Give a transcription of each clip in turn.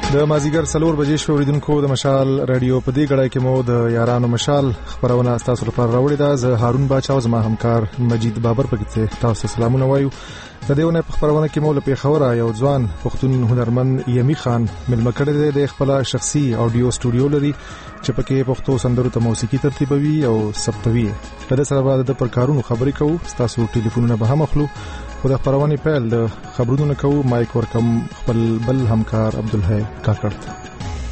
د مازیګر 4 بجې شو اوریدونکو د مشال رادیو په دې غړای کې مو د یارانو مشال خبرونه تاسو لپاره راوړی دا زه هارون باچا او زما همکار مجید بابر پکې تاسو سلامونه وایو. د دېونه په خبرونه کې مو له خبره یو ځوان پښتون هنرمند یمی خان ملمه کړی د خپل شخصي اډیو سټوډیو لري چې پکې پښتو سندرو ته موسیقي ترتیبوي او ثبتوي. په دې سره بعد د پرکارونو خبرې کوو، تاسو ټلیفونونه به هم اخلو. خو د خبرونه پیل د خبرونو کوو. مایک ورکم خپل بل همکار عبدالحی کاکړ ته.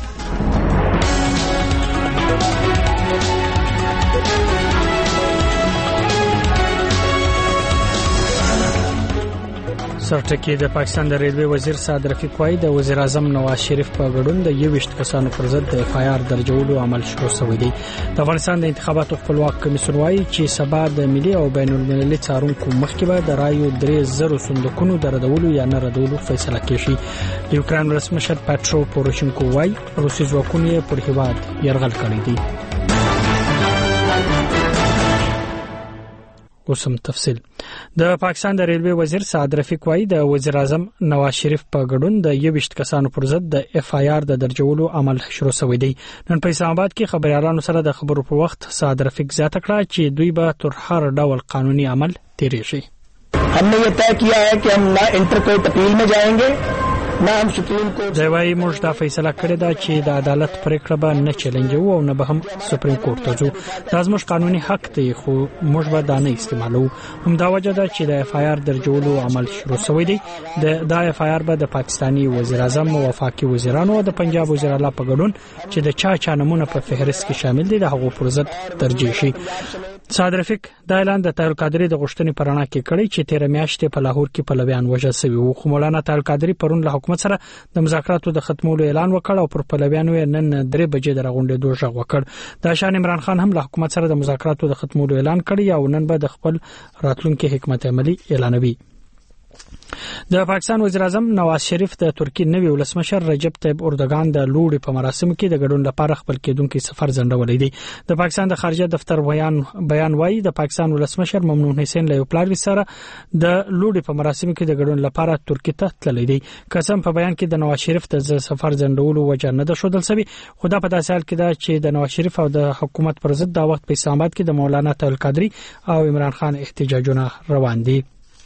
سرټکی د پاکستان د ریلوی وزیر سعد رفیق وایي د وزیر اعظم نواز شریف په ګډون د 21 کسانو پر ضد د اف آی آر درجولو عمل شروع شوی دی. د افغانستان د انتخاباتو خپلواک کمیسیون وایي چې سبا د ملي او بین المللي څارونکو مخکې به د رایو 3000 صندوقونو د ردولو یا نه ردولو فیصله کیږي. د یوکران رسمشر پټرو پوروشنکو وایي روسي ځواکونه پر هیواد یرغل کړی دی. اوسم تفصیل. د پاکستان د ریلوی وزیر سعد رفیق وایي د وزیر اعظم نواز شریف په ګډون د 21 کسانو پر ضد د اف آی آر د درجولو عمل شروع شوی دی. نن په اسلام آباد کې خبريالانو سره د خبرو په وخت سعد رفیق زیاته کړه چې دوی به تر هر ډول قانوني عمل تیریږي. हमने ये तय किया है कि हम ना इंटर कोर्ट अपील में जाएंगे ना हम सुप्रीम कोर्ट. دوی موږ دا فیصله کړې ده چې د عدالت پریکړه به نه چیلنجو او نه به هم سپریم کورت ته ځو. دا زموږ قانوني حق دی خو موږ به دا نه استعمالو. هم دا وجه ده چې د اف آی آر درجولو عمل شروع شوی دی. د اف آی آر به د پاکستانی وزیر اعظم او وفاقي وزیرانو او د پنجاب وزیر اعلی په ګډون چې د چا نمونه په فهرست کې شامل دي د هغو پر ضد درجه شي. سعد رفیق دا اعلان د طاهر القادری د غوښتنې پرانا کې کړی چې 13 میاشتې په لاهور کې پلویان وژل شوی وو. خو مولانا طاهر القادری پرون له حکومت سره د مذاکراتو د ختمولو اعلان وکړ او پر پلویانو نن 3 بجې د غونډې دوه غږ وکړ. د شان عمران خان هم له حکومت سره د مذاکراتو د ختمولو اعلان کړی او نن به د خپل راتلونکي حکمت عملی اعلانوي. د پاکستان وزیر اعظم نواز شریف د ترکی نوی ولسمشر رجب طیب اردوغان د لوړې په مراسمو کې د ګډون لپاره خپل کېدونکو سفر ځنډولې دي. د پاکستان د خارجه دفتر بیان وایي د پاکستان ولسمشر ممنون حسین له پلار سره د لوړې په مراسمو کې د ګډون لپاره ترکی ته تللی دی. قسم په بیان کې د نواز شریف د سفر ځنډولو وجه نه ده ښودل شوی. خو دا په داسې حال کې ده چې د نواز شریف او د حکومت پر ضد د وخت په اسلام آباد کې د مولانا طاهر القادری او عمران خان احتجاجونه روان دي.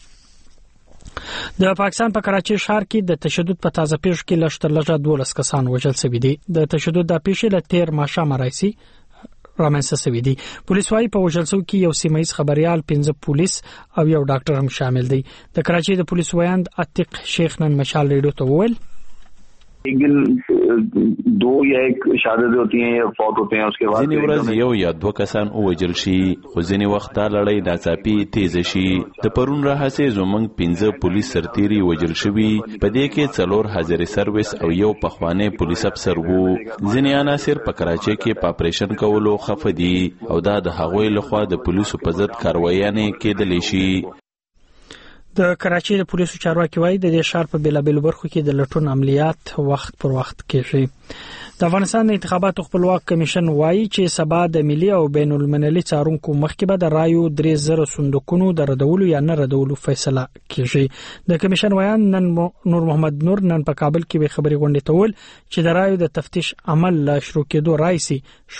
د پاکستان په کراچۍ ښار کې د تشدد په تازه پیښو کې لږ 12 کسان وژل شوي دي. د تشدد د پیښې له 13 ماښام راځي رامنځته شوی دی. پولیس وايي په وژل شوو کې یو سیمایي خبريال 15 پولیس او یو ډاکټر هم شامل دي. د کراچۍ د پولیس وایند عتیق شیخ نن مشال ریډیو ته وویل एक दिन 2 या 1 شهادت होती हैं या فوت होते हैं उसके बाद ځینې ورځ یو یا 2 کسان وژل شي خو ځینې وخت لړۍ ناڅاپي تیز شي. د پرون راهسه زمنګ 15 پولیس سرتيري وژل شوی. په دې کې 4 حاضر سرویس او یو پخوانی پولیس افسر وو. ځینې عناصر په کراچۍ کې په اپریشن کولو خفه دي او دا د هغوی لخوا د پولیسو په ضد کاروایانه کېدل شي. د کراچۍ د پولیسو چارواکي وایي د دې ښار په بیلابیلو برخو کې د لټون عملیات وخت پر وخت کېږي. د افغانستان د انتخاباتو خپلواک کمیشن وایي چې سبا د ملي او بین المللي څارونکو مخکې به د رایو 3000 صندوقونو د ردولو یا نه ردولو فیصله کیږي. د کمیشن وایي نن نور محمد نور نن په کابل کې به خبري غونډه تول چې د رایو د تفتیش عمل لا شروع کېدو راځي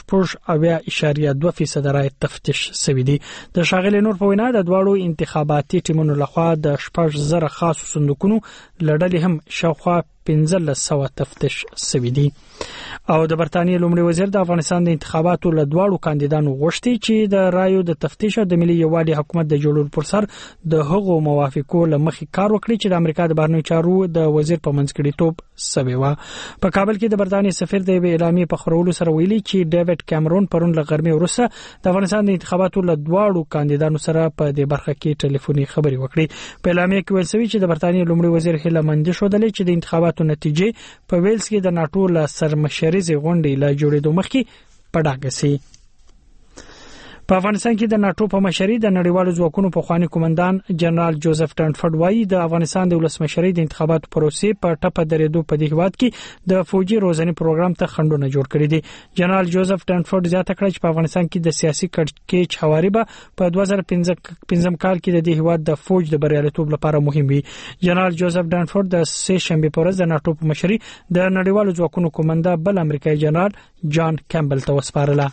0.2% رای تفتیش شوی دی. د شاغلي نور په وینا د دواړو انتخاباتي ټیمونو لخوا د 4000 خاص صندوقونو لړل هم شاوخوا 1500 تفتیش شوی دی. او د برتانیې لومړي وزیر د افغانستان د انتخاباتو له دواړو کاندیدانو غوښتي چې د رایو د تفتیش او د ملي یووالي حکومت د جوړولو پر سر د هغو موافقو لمخې کار وکړي چې د امریکا د بهرنیو چارو د وزیر په منځګړیتوب سوي و. په کابل کې د برتانیې سفیر د اعلامیې په خبرولو سره ویلي چې ډیوډ کیمرون پرون له غرمې وروسته د افغانستان د انتخاباتو له دواړو کاندیدانو سره په دې برخه کې ټلیفوني خبري وکړي. په اعلامیې کې ویل شوی چې د برتانیې لومړي وزیر هیله مندي شودلې چې د انتخاباتو نتیجې په ویلز کې د ناتو له سرمشریزي غونډې لا جوړېدو مخکې په ډاګه سي. په افغانستان کې د ناتو په مشرۍ د نړیوالو ځواکونو په خواني کمانډان جنرال جوزف ټرنفورد وایي د افغانستان د ولسمشرۍ د انتخاباتو پروسې په ټپه درېدو په دې هیواد کې د فوجي روزنې پروګرام ته خنډونه جوړ کړي دي. جنرال جوزف ټرنفورد زیاته کړه چې په افغانستان کې د سیاسي کړکېچ حواري به په 2015 کال کې د هیواد د فوج د بریالیتوب لپاره مهم وي. جنرال جوزف ټرنفورد د سه شنبه پر ورځ د ناتو په مشرۍ د نړیوالو ځواکونو کمانډا بل امریکایي جنرال جان کیمبل ته وسپارله.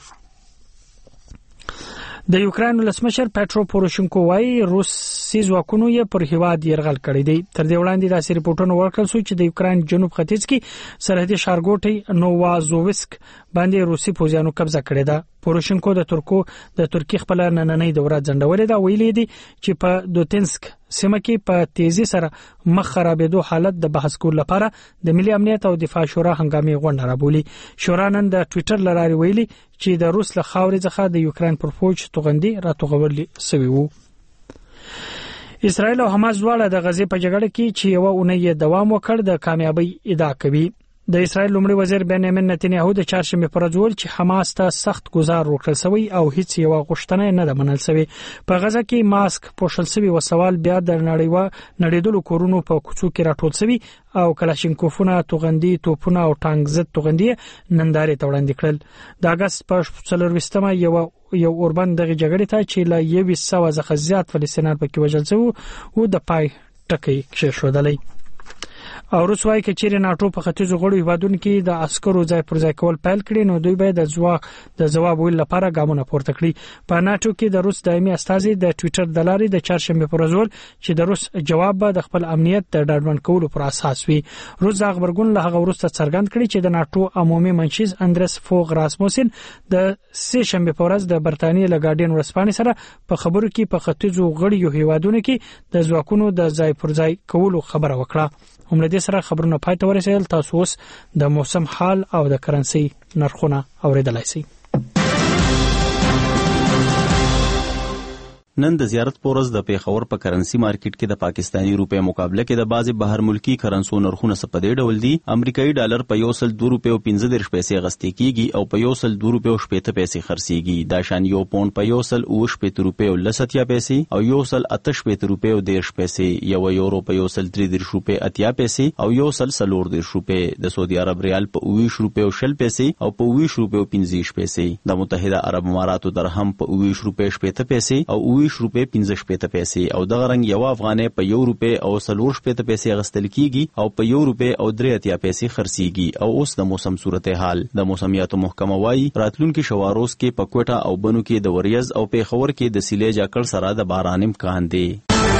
د یوکرين ولسمشر پټرو پوروشنکو وايي روسي ځواکونو یې پر هیواد يرغل کړی دی. تر دې وړاندې د سری پورټونو ورکړل شو چې د یوکرين جنوب ختیځ کې سرحدي ښارګوټي نووازووسک باندې روسي پوځیانو قبضه کړې ده. پوروشنکو د ترکی خپل نننۍ دوره ځنډولې ده. ویلي دي چې په دوتنسک سیمه کې په تیزی سره مخ خرابېدو حالت د بحث کول لپاره د ملي امنیت او دفاع شورا هنګامي غونډه رابولي. شورا نن د ټوئیټر لارې ویلي چې د روس له خاورې څخه د یوکرين پر فوج توغندي راتوغول سوي وو. اسرائیل او حماس دواړه د غزې په جګړه کې چې یو اونۍ دوام وکړ د کامیابی ادعا کوي. د اسرائیل لومړي وزیر بنیامین نتنیاهو د چهارشنبه پر ورځ چې حماس ته سخت گزار ورکړل شوی او هیڅ یو غوښتنه نه ده منل شوی. په غزه کې ماسک پوښل شوی او سوال بیا د نړیدلو کورونو په کوڅو کې راټول شوی او کلاشینکوفونه توغندي توپونه او ټانک ضد توغندي نندارې ته وړاندې کړل. د اگست په 24مه یو اوربند دغه جګړې ته چې لا 200 څخه زیات فلسطینیان پکې وژل شوی او د پای ټکی کېښودلې. او روسوای کچېره ناتو په ختیځو غړو هیوادونو کې د عسکرو ځای پر ځای کول پیل کړي نو دوی باید د جواب ویل لپاره ګامونه پورته کړي. په ناتو کې د روس دایمي استازي د ټوئیټر د لارې د چهارشنبه پر ورځ چې د روس جواب به د خپل امنیت د ډاډمن کولو پر اساس وي. روس د خبرګون له هغه وروسته څرګند کړي چې د ناتو عمومي منشي اندرس فوغ راسموسن د سه شنبه پر ورځ د برتانیې له ګارډین ورسپانې سره په خبرو کې په ختیځو غړو هیوادونو کې د ځواکونو د ځای پر ځای کولو خبره وکړه. همدې سره خبرونه پای ته ورسېدل. تاسو اوس د موسم حال او د کرنسي نرخونه اوریدلای شئ. نن د زیارت پورز د پیښور په کرنسي مارکیټ کې د پاکستانی روپے مقابله کې د بعضي بهر ملکی کرنسو نرخونه سپدې ډول دي. امریکایي ډالر په 1.02.15 پیسې غستې کیږي او په 1.02.70 پیسې خرڅيږي. دا شان یو پاوند په 1.08 روپے 10 پیسې او 1.88 روپے 10 پیسې، یو یورو په 1.33 روپے 80 پیسې او 1.40 روپے، د سعودي عرب ریال په 20 روپے 10 پیسې او په 20 روپے 15 پیسې، د متحده عرب اماراتو درهم په 20 روپے 70 پیسې او 20 روپے 15 پیسې او د غرنګ یو افغانۍ په 1 روپے او 40 پیسې غستل کیږي او په 1 روپے او 83 پیسې خرڅيږي. او اوس د موسم صورتحال. د موسمیاتو محکمه وايي راتلونکي شواروز کې په کوټه او بنو کې د وریځ او پیښور کې د سیلې جاکړ سره د باران امکان دی.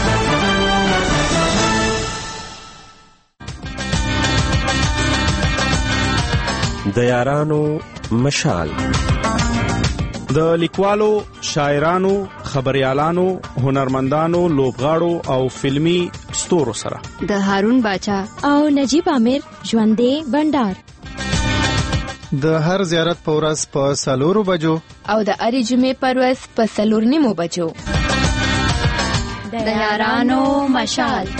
د یارانو مشال د لیکوالو، شاعرانو، خبريالانو، هنرمندانو، لوبغاړو او فلمی ستورو سره د هارون باچا او نجیب عامر ژوندې بندر د هر زیارت په ورځ په 4 بجو او د اړې جمعې پر ورځ په 4:30 بجو د یارانو مشال.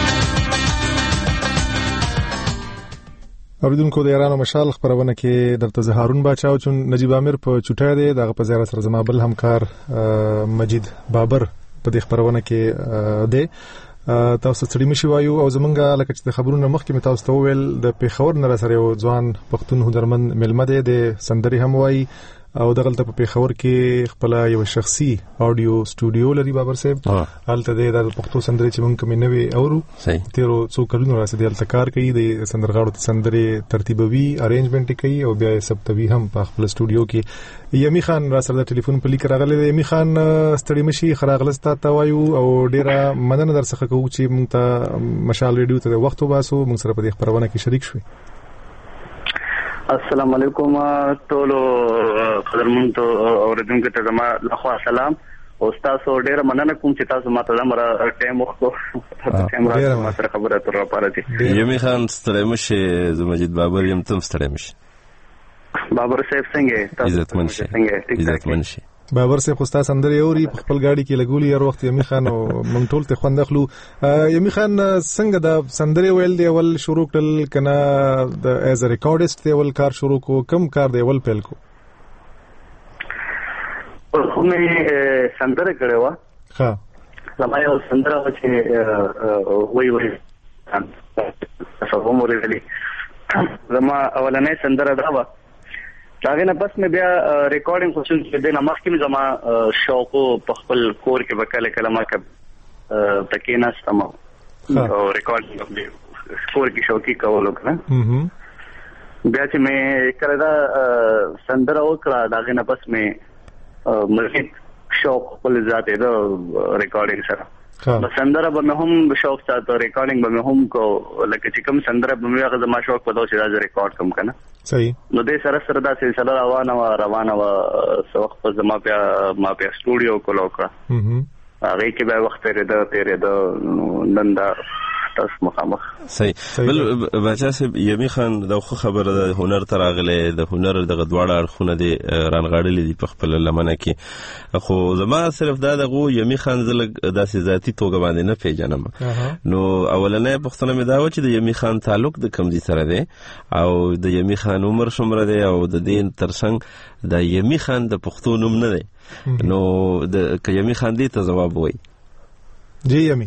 اوریدونکو د یارانو مشال خبرونه کې درته زه هارون باچا او نجیب عامر په چټه دی. دغه په زیارت سره زما بل همکار مجید بابر په دې خبرونه کې دی. تاسو ستړي مشي وایو او زمونږه لکه چې د خبرونو مخکې تاسو ته ویل د پیښور نه سره یو ځوان پښتون هنرمند ملمه دی د سندري هم وایي او دغلته په پیښور کې خپل یو شخصي اډیو سټوډیو لري. بابر صاحب هلته د پښتو سندري چې مونږ کومې نوې اورو تیرو څو کلونو راځي دلته کار کوي د سندرغاړو ته سندري ترتیبوي ارینجمنت کوي او بیا ثبتوي هم په خپل سټوډیو کې. یمی خان را سره د ټلیفون په لیک راغلی دی. یمی خان ستړي مشي خراغلستا ته وایو او ډیره مننه در څخه کوو چې مونږ ته مشال ریډیو ته وخت وباسو مونږ سره په دې خبرونه کې شریک شوي. السلام علیکم ټولو قدرمنو اوریدونکو ته زما لخوا سلام او تاسو ډیر مننه کوم چې تاسو ماته زموږ ټایم وخت ټایم راځي سره خبره تر راپاره. یمی خان ستړي مشي مجید بابر یم تم ستړي مشي. بابر صاحب څنګه تاسو عزتمن شي. بابر صاحب خو تاسو اندر یوري په خپل گاډي کې لګولي هر وخت یمی خان او مونږ ټول ته خوند اخلو. یمی خان څنګه د سندري ویل دی اول شروع کړل کنه د ایز ا ریکارډست دی اول کار شروع کو کم کار دی اول پیل کو؟ کومه سندره کړو ها زما یو سندره چې وای څه عمر لري زما اولنې سندره دا و داغه نه پس مې بیا ریکارډینګ کوشش کړې نه مخکې زما شوق په خپل کور کې وکاله کلمه ک تکې نه استمو او ریکارډینګ په کور کې شوقي کولو کنه بیا چې مې کړه دا سندره وکړه داغه نه پس مې مزید شوق خپل ذاته دا ریکارډینګ سره بس سندره به هم شوق ساتو ریکارډینګ به هم کو لکه چې کوم سندره به مې هغه زما شوق په دوه چې دا ریکارډ کوم کنه صحیح نو دې سره سره دا سلسله روانه و سوخ په زما ما په سټوډیو کولو کړه هغه کې به وخت تیرې دا نندا تاسو مخامخ صحیح بل بچا صاحب یمی خان دا خبره د هنر تراغله د هنر دغه دواړه اړخونه دي رانغاړلې دي په خپل لمنه کې خو زما صرف دا دغه یمی خان زلګ داسې ذاتی توګه باندې نه پیژنم نو اولنې پښتنه مې دا و چې د یمی خان تعلق د کمزي سره دی او د یمی خان عمر څومره دی او د دین ترڅنګ د یمی خان د پښتو نوم نه دی نو د یمی خان دې ته جواب وای جی یمی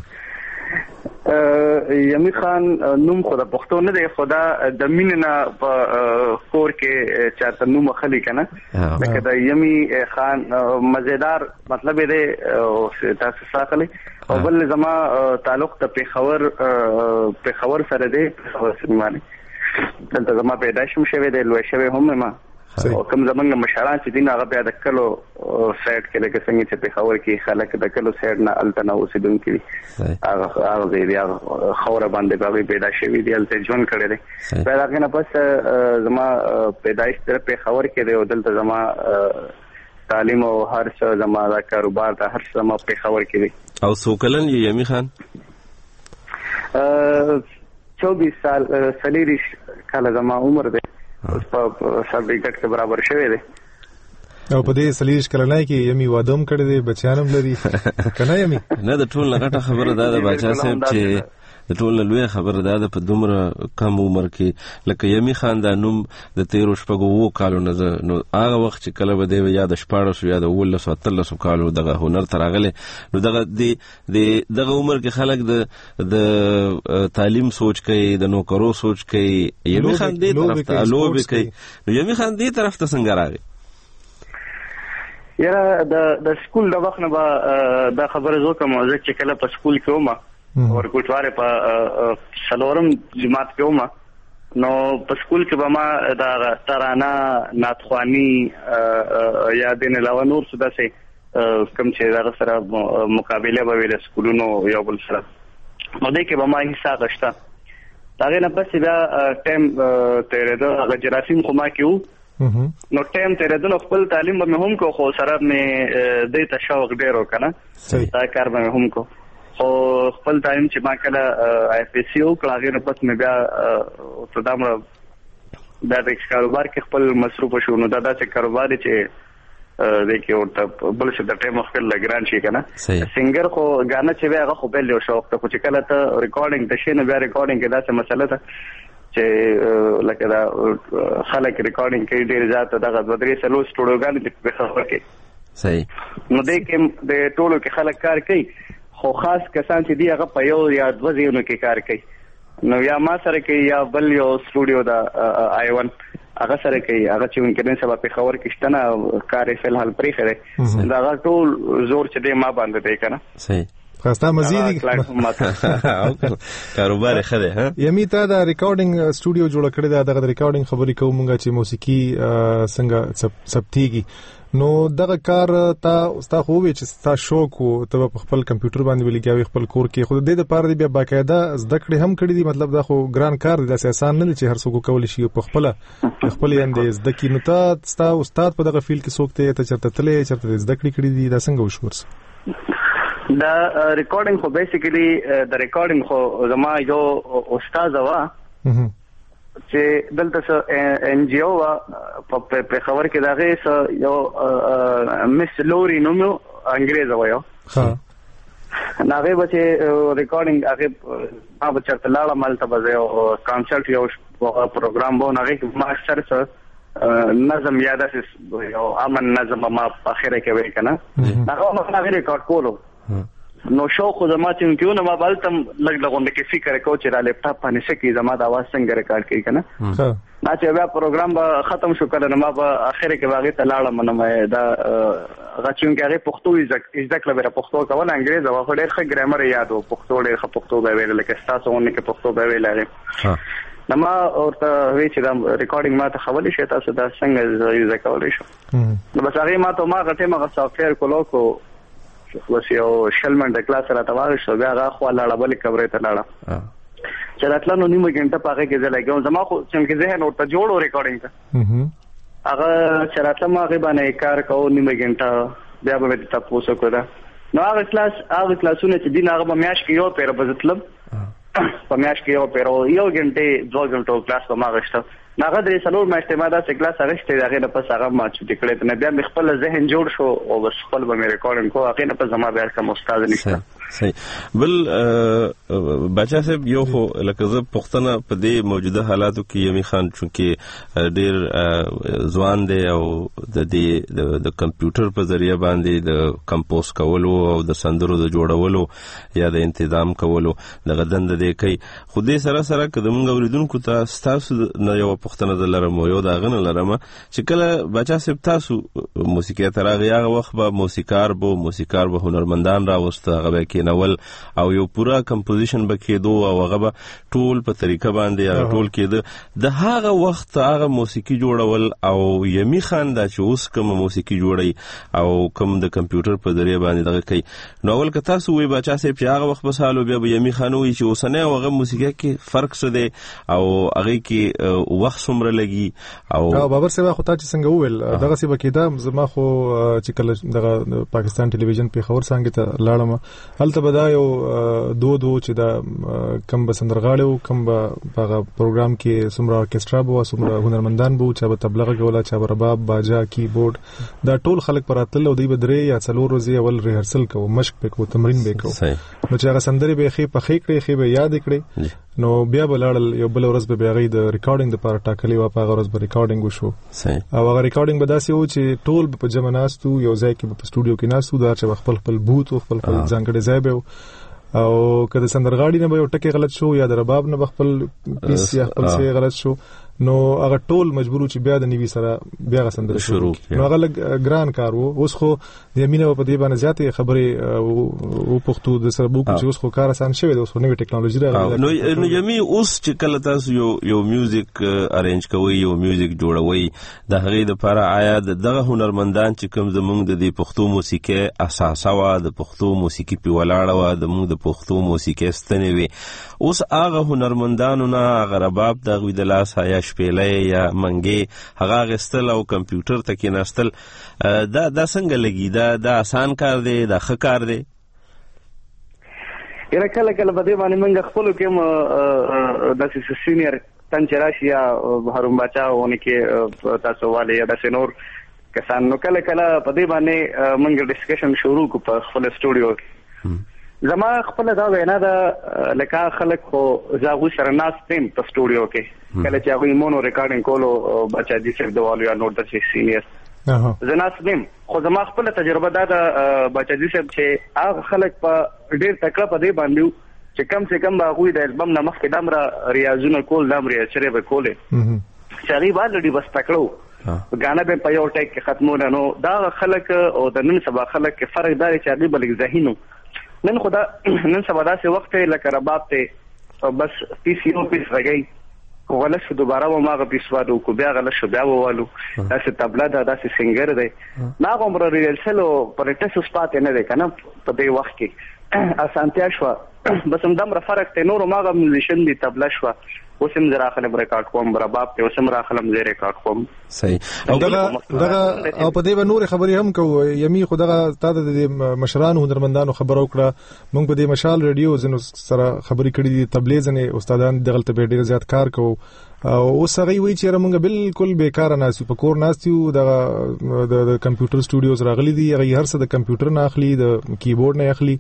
یمی خان نوم خو د پښتو نه دی خدا د میننا په کور کې چاته نوم خلی کنه لکه د یمی خان مزیدار مطلب دی تاسو ساخلی او بل زما تعلق ته پیښور سره دی پیښور سیمانه دلته زما پیدایش هم شوی دی لوی شوی هم ما او کوم زمونږ مشران چې دین هغه بیا د کلو سایډ کې لکه څنګه چې پیښور کې خلک د کلو سایډ نه التنا اوسېدونکي هغه دی خوره باندې باندې پیدا شوی دی الته ژوند کړی دی پیدا کنه پس زما پیدایش تر پیښور کې دی او دلته زما تعلیم او هر څه زما د کاروبار ته هر څه زما پیښور کې دی او سوکلن یمی خان 24 سال سلیریش کله زما عمر دی اوس په سرټیفیکټ کې برابر شوی دی او په دې سلیریش کلنای کې یمی وادم کړی دی بچیانم لري کنه یمی نه د ټول لغټه خبره ده د بچا صاحب چې د ټول لوی خبره ده په دومره کم عمر کې لکه یمی خان د نوم د 13 شپږو کالو نه نو هغه وخت چې کله به دی یا د 14 یا د 13 کالو دغه هنر تراغله نو دغه عمر کې خلک د تعلیم سوچ کوي د نوکرو سوچ کوي یمی خان دې طرف ته لوبي کوي نو یمی خان دې طرف ته څنګه راغی یا د سکول د وخت نه به دا خبره زو کوم چې کله په سکول کې ومه اور کوټواره په سلورم جماعت کې ومه نو په سکول کې به ما دا ترانه ناتخوانی یا دین علاوه نور څه داسې کوم چې دا سره مقابله به ویل سکولونو یو بل سره نو دې کې به ما حصہ غشتا دا نه پس دا ټیم تیرې دا جراثیم خو ما کېو نو ټیم تیرې دا خپل تعلیم به هم کو خو سره مې دې تشوق ډیرو کنه دا کار به هم کو خو خپل ټایم چې ما کله آی اف سی او کلاغه پس مې بیا صدام دا د کاروبار کې خپل مصروف شو نو دا چې کاروبار چې د کې ورته بل څه د ټایم خپل لګران شي کنه سنگر خو غانا چې هغه خو بل یو شوق ته چې کله ته ریکارډینګ د شي نه بیا ریکارډینګ کې دا څه مسله ده چې لکه دا خلک ریکارډینګ کوي ډیر زیات دغه بدري سلو سټوډیوګان په خبر کې صحیح نو د کې د ټولو کې خلک کار کوي خو خاص کسان چې دی هغه په یو یا دوه ځایونو کې کار کوي نو یا ما سره کوي یا بل یو سټوډیو دا آی1 هغه سره کوي هغه چې ممکن سبا په خبر کې شته نه کار یې فل حل پرې خره دا هغه ټول زور چې دی ما باندې دی کنه صحیح خاصه مزید کاروبار خده ها یمی ته دا ریکارډینګ سټوډیو جوړ کړی دا د ریکارډینګ خبرې کومګه چې موسیقي څنګه ثبتيږي نو دغه کار تا خو وی چې تا شوق او ته په خپل کمپیوټر باندې ولګیاوي خپل کور کې خو د دې لپاره دی بیا باقاعده زده کړې هم کړې دي مطلب دا خو ګران کار دی دا آسان نه دی چې هر څوک کولی شي په خپل یاندې زده کې نو تا استاد په دغه فیلډ کې څوک ته چرته تلې چرته زده کړې دي دا څنګه وشورس دا ریکارډینګ خو بیسیکلی د ریکارډینګ خو زما یو استاد وا چې دلته څه ان جی او په خبر کې داغه څه یو مس لوري نومو انګريز وایو ها ناغه بچ ریکارډینګ هغه ما بچته لاړه مالته بځه او کانسرټ یو پروګرام وو ناغه ماستر سره نظم یا داسې یو امن نظم ما په اخره کې وای کنه هغه ما غیر ریکارډ کولو نو شوق زما چې کیونه ما بالتم لګ لګون کې فکر کو چې را لپټاپ باندې شکی زما د اواز څنګه ریکارډ کوي کنه ما چې بیا پروګرام به ختم شو کله ما په اخره کې باغې ته لاړم نو دا غچون کې هغه پښتو ځکه لپاره پښتو کول انګریزي او ډېر ښه ګرامر یاد او پښتو ډېر ښه پښتو به ویل لکه تاسو ونه کې پښتو به ویل هغه نما اورته وی چې دا ریکارډینګ ما ته خولې شي تاسو دا څنګه یوز کولای شو نو بس هغه ما ته ما غټه ما سافټویر کولو کو وس یو شلمن د کلاس را تاوار شو بیا هغه خو لاړه بل کبره ته لاړه چې راتلو نیمه غنټه پاګه کې ځلګم زما خو څنګه ذهن ورته جوړو ریکارډینګ ته هغه چې راتلو ما غي باندې کار کوو نیمه غنټه بیا به تاسو کو دا نو هغه کلاسونه چې دین هغه میاش کې یو پیر بزتلم په میاش کې یو پیر یو غنټه 2 غنټو کلاس په ما غشته ناغه درې سلور مېشته ما دا کلاس غشته دغه نه پس هغه ما چې کړه ته بیا خپل ذهن جوړ شو او بس خپل به مې ریکارډینګ کو هغه نه پس زما بیا کوم استاد نشته صحیح بل بچا صاحب یو خو لکه زه پښتنه په دې موجوده حالاتو کې یمي خان چونکه ډېر ځوان دی او د دې د کمپیوټر په ذریعہ باندې د کمپوز کولو او د سندرو د جوړولو یا د تنظیم کولو د غدند دی کوي خو دې سره سره قدم غوریدونکو ته تاسو نه یو پښتنه د لرم یو دا غن لرم چې کله بچا صاحب تاسو موسیقي ترغه هغه وخت به موسیقار به هنرمندان راوسته هغه کې نول او یو پورا کمپوزیشن بکېدو او هغه ټول په طریقه باندې ټول کېده د هغه وخت هغه موسیقي جوړول او یمي خان دا چې اوس کوم موسیقي جوړي او کوم د کمپیوټر په ذریعہ باندې دغه کوي نو ول که تاسو وی بچا صاحب چې هغه وخت بسالو بیا یمي خان وی چې اوسنه هغه موسیقي کې فرق څه دی او هغه کې وخت څومره لګي او بابر صاحب خو تا چې څنګه وویل دغه سی بکیدا زما خو چې کله دغه پاکستان ټلویزیون په خبر څنګه ته لاړم هلته به دا یو دو چې دا کم بسندرغاړو کم په پروګرام کې سمرا ارکسترا بو سمرا هنرمندان بو چې به تبلیغ کولا چې به رباب باجا کیبورډ دا ټول خلک پراتل او دی به درې یا څلور ورځې اول ریهرسل کوو مشق وکړو تمرین وکړو نو چې هغه سندري به خې په خې کړې خې به یاد کړې نو بیا بلاړل یو بل ورځ به غي د ریکارډینګ لپاره ټاکلې و په ورځ به ریکارډینګ وشو او هغه ریکارډینګ به داسې و چې ټول په جمع ناستو یو ځای کې په سټوډیو کې ناستو دا چې خپل بوت او خپل ځانګړي ځای به او کله سندرغاړي نه به یو ټکی غلط شو یا د رباب نه خپل پیس یا خپل څه غلط شو نو هغه ټول مجبور چې بیا د نیوي سره بیا غسندره شروع نو هغه ګران کار وو اوس خو د یمینه په دې باندې زیاتې خبرې او پښتو د سره بوک چې اوس خو کار آسان شوی د اوس نوې ټیکنالوژي راغله نو یمي اوس چې کله تاسو یو میوزیک ارینج کوي یو میوزیک جوړوي د هغه لپاره آیا دغه هنرمندان چې کوم زموږ د پښتو موسیقي اساس او د پښتو موسیقي په ولاړه و د موږ د پښتو موسیقي ستنې وي اوس هغه هنرمندانو نه غرباب د غوي د لاس یا شپېلې یا منګي هغه غستل او کمپیوټر ته کې نستل دا څنګه لګي دا آسان کار دی دا ښه کار دی یره کله په دې باندې موږ خپل کوم د سینیئر تنچراشي یا هروم بچاونه کې تاسو والي یا د سينور کسان نو کله په دې باندې موږ ډسکشن شروع کو په خپل سټوډیو کې زما خپل دا وینا دا لکه خلک خو زاغو سره ناس تیم په سټوډیو کې کله چې هغه مونو ریکارډینګ کولو بچا دي سر دوالو یا نور د سینیئر زناس تیم خو زما خپل تجربه دا بچا دي سر چې هغه خلک په ډیر تکړه په دې باندې چې کم سے کم هغه د البم نمخ کې دمر ریاضونه کول دمر چره به کوله شری باندې بس تکړو غانا به په یو ټیک کې ختمونه نو دا خلک او د نن سبا خلک کې فرق داري چې هغه بلګ ذهینو نن خدا نن سبا داسې وخت لکه رباب ته بس پیس یو پیس راګي غلط شو دوباره و ما غ پیس وادو کو بیا غلط شو بیا ووالو داسې تبلا داسې سنگر دی نا عمر ریلسلو پرټس سپات نه دی کنه په دې وخت کې اسانتیا شو بس هم دمر فرق ته نور ما غ میوزیشن دی تبلا شو وسم زرا خلم ریکارډ کوم رباب ته وسم را خلم زه ریکارډ کوم صحیح او دغه او په دې نور خبرې هم کو یمي خدغه تاسو د مشرانو هنرمندانو خبرو کړه موږ په دې مشال رادیو زنو سره خبرې کړې دي تبلیغ نه استادان دغه ته ډېر زیات کار کوو او اوس هغه وی چې موږ بالکل بیکار نه سو په کور ناستیو د کمپیوټر سټوډیوز راغلي دي هغه هر څه د کمپیوټر نه اخلي د کیبورډ نه اخلي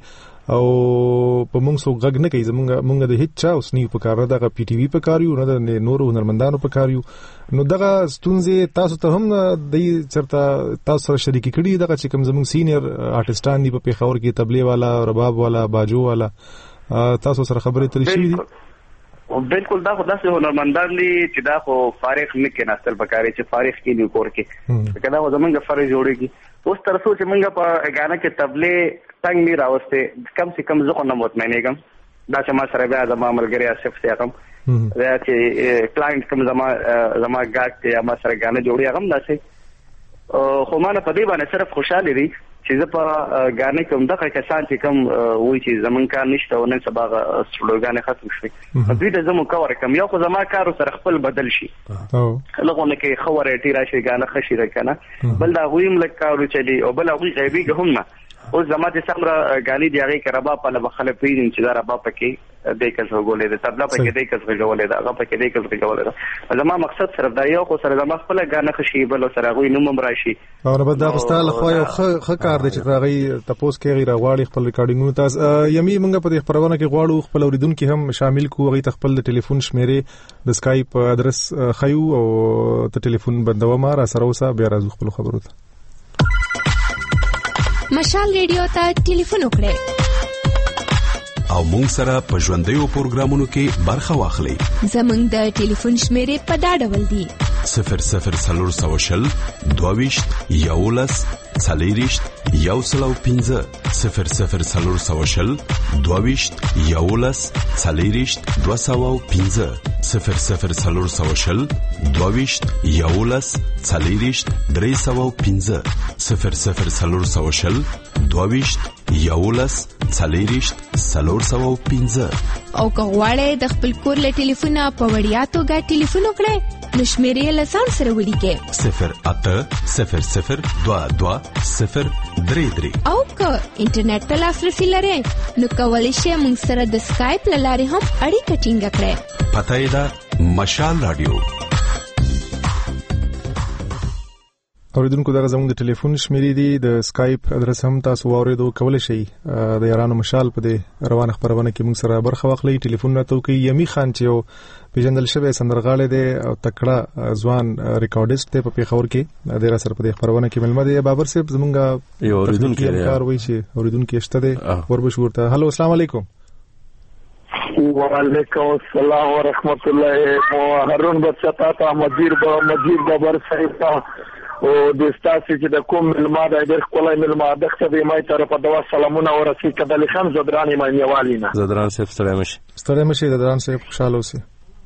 او په موږ سو غږ نه کوي موږ د هیڅ چا اوس نه په کار دغه پی ټی وی په کار یو نه د نورو هنرمندانو په کار یو نو دغه ستونزې تاسو ته هم د چرته تاسو سره شریک کړي دغه چې کوم زموږ سینیئر آرټستان دی په پیښور کې تبلیغ والا رباب والا باجو والا تاسو سره خبرې ترې شي دي بالکل دا خو داسې هنرمندان دي چې دا خو فارغ نه کې ناستل پکاري چې فارغ کې نیو کور کې کدا و زمونږ فرض جوړيږي اوس تر څو چې موږ په غانا کې تبلیغ څنګه نه راوسته کم سے کم زه نه مطمئنېږم دا چې ما سره بیا زما ملګری اسف سیاقم دا چې کلاینټ کوم زما ګاټ یا ما سره غانا جوړي هغه داسې خو ما نه په دې باندې صرف خوشاله دي چې زه په غانا کې هم دغه کسان چې کوم وایي چې زمون کار نشته او نن سبا سټوډیوګانې ختم شوي دوی د زمو کور کم یو خو زما کار سره خپل بدل شي لغونه کې خبره ټی راشي غانا خشي راکنه بل دا غویم لکارو چلی او بل غوی غیبی هم نه او زما چې سمره غالي دی هغه کربا په لبخله پیین چې دا ربا پکې د کس غولې د تبلا پکې د کس غولې دا هغه پکې د کس غولې زما مقصد صرف دا یو خو سره زما خپل غانا خشي بل سره غوی نوم راشي او رب دا غستاله خو یو خ کار دی چې راغی تاسو کې غیر غواړي خپل ریکارډینګونو تاسو یمي موږ په خبرونه کې غواړو خپل اوریدونکو هم شامل کو غي خپل د ټلیفون شمیرې د اسکایپ ادرس خيو او ته ټلیفون بندو ما را سره وسه بیا راځو خپل خبرو ته مشال ریډیو ته ټلیفون وکړئ او مونږ سره په ژوندیو پروګرامونو کې برخه واخلئ. زمونږ د ټلیفون شمیرې په دا ډول دي: 0040 22 11 40 105 0040 22 11 40 205 0040 22 11 40 305 0040 22 11 40 305 او کغواړی د خپل کور له ټلیفونه په وړیا توګه ټلیفون وکړئ نو شمیرې له ځان سره ولیکئ 0800 22 033 او که انټرنیټ ته لاسرسي لرئ نو کولی شئ موږ سره د سکایپ له لارې هم اړیکه ټینګه کړئ. پته یې ده مشال رادیو. اوریدونکو دغه زموږ د ټلیفون شمیرې دي د سکایپ ادرس هم تاسو واوریدو کولای شئ د یارانو مشال په دې روانه خبرونه کې موږ سره برخه واخلئ. ټلیفون راته وکړئ. یمي خان چې یو پیژندل شوی سندرغاړی دی او تکړه ځوان ریکارډیسټ دی په پیښور کې د را سره په دې خبرونه کې ملمه دی. بابر صاحب زمونږ یو اوریدونکو کار وایي چې اوریدونکو شته دی وربشورته. هلو السلام علیکم. وعلیکم السلام ورحمت الله. هارون بچا تا مدیر بابر صاحب او د استاسي چې د کوم ملما د ډېر کولای ملما د خدای مای طرف د سلامونه ورسې کدل خان زدران ایمانیوالینا زدران صاحب ستړی مشي زدران صاحب خوشاله اوسئ.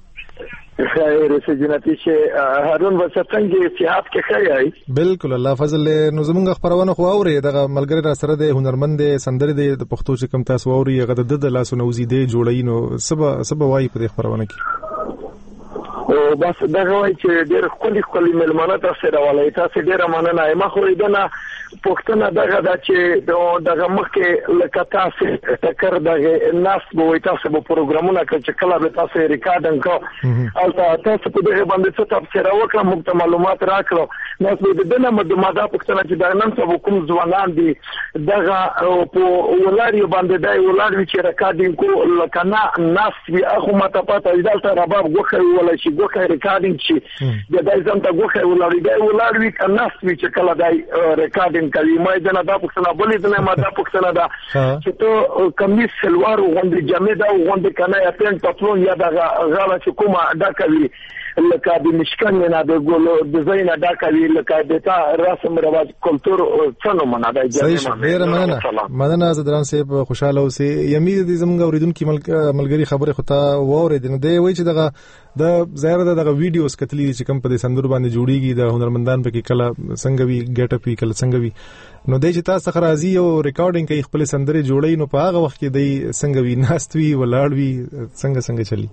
خیر سه جنتی چې هارون وسڅنګ صحت کې خیر بالکل الله فضل نو زمونږ خبرونه خو اوري دغه ملګری را سره د هنرمند سندره د پښتو چې کم تاسو اوري هغه د لاسونو وزیدې جوړی نو سبا وای په خبرونه کې او بس دغه وای چې ډېر خولي ملمانه تاسو راولای تاسو ډېر مننه ما خو دې پښتنه دغه د چې دغه مخکې لکه تاسو ټکر دغه ناس به تاسو په پروګرامونه کې چې کله به تاسو ریکارډینګ کو او تاسو په دغه باندې څه تاسو راوکړه موږ معلومات راکړو نو په دې نه ماده پښتنه چې دا نن څه کوم ځوانان دي دغه په ولاري باندې دای ولاري چې ریکارډینګ کو لکه نه ناس وی اخو ماته پته دلته رباب غوخه ولا شي غوخه ریکارډینګ چې د دای ځم ته غوخه ولاري دای ولاري کناس وی چې کله دای ریکارډینګ کوي مې دا نه پښتنه بلې نه ما دا پښتنه دا چې ته کمیس سلوار غوندې جامې دا غوندې کنه یا پین پتلون یا دا غاړه چې کومه دا کوي لکه د مشکان نه د ګولو ډیزاین دا کوي لکه د تا رسم رواج کلچر څنګه منا دا ډیر مننه زدران صاحب خوشاله اوسئ. یمي د زمونږ اوریدونکو ملګری خبره خو ته وورید نو دی وای چې دغه د ظاهر دغه ویډیوز کتلی چې کم په دې سندرو باندې جوړیږي د هنرمندان په کې کله څنګه وی ګټ اپ کله څنګه وی نو د چې تاسو خرازي او ریکارډینګ کوي خپل سندري جوړی نو په هغه وخت کې د څنګه وی ناستوي ولاړوي څنګه چلی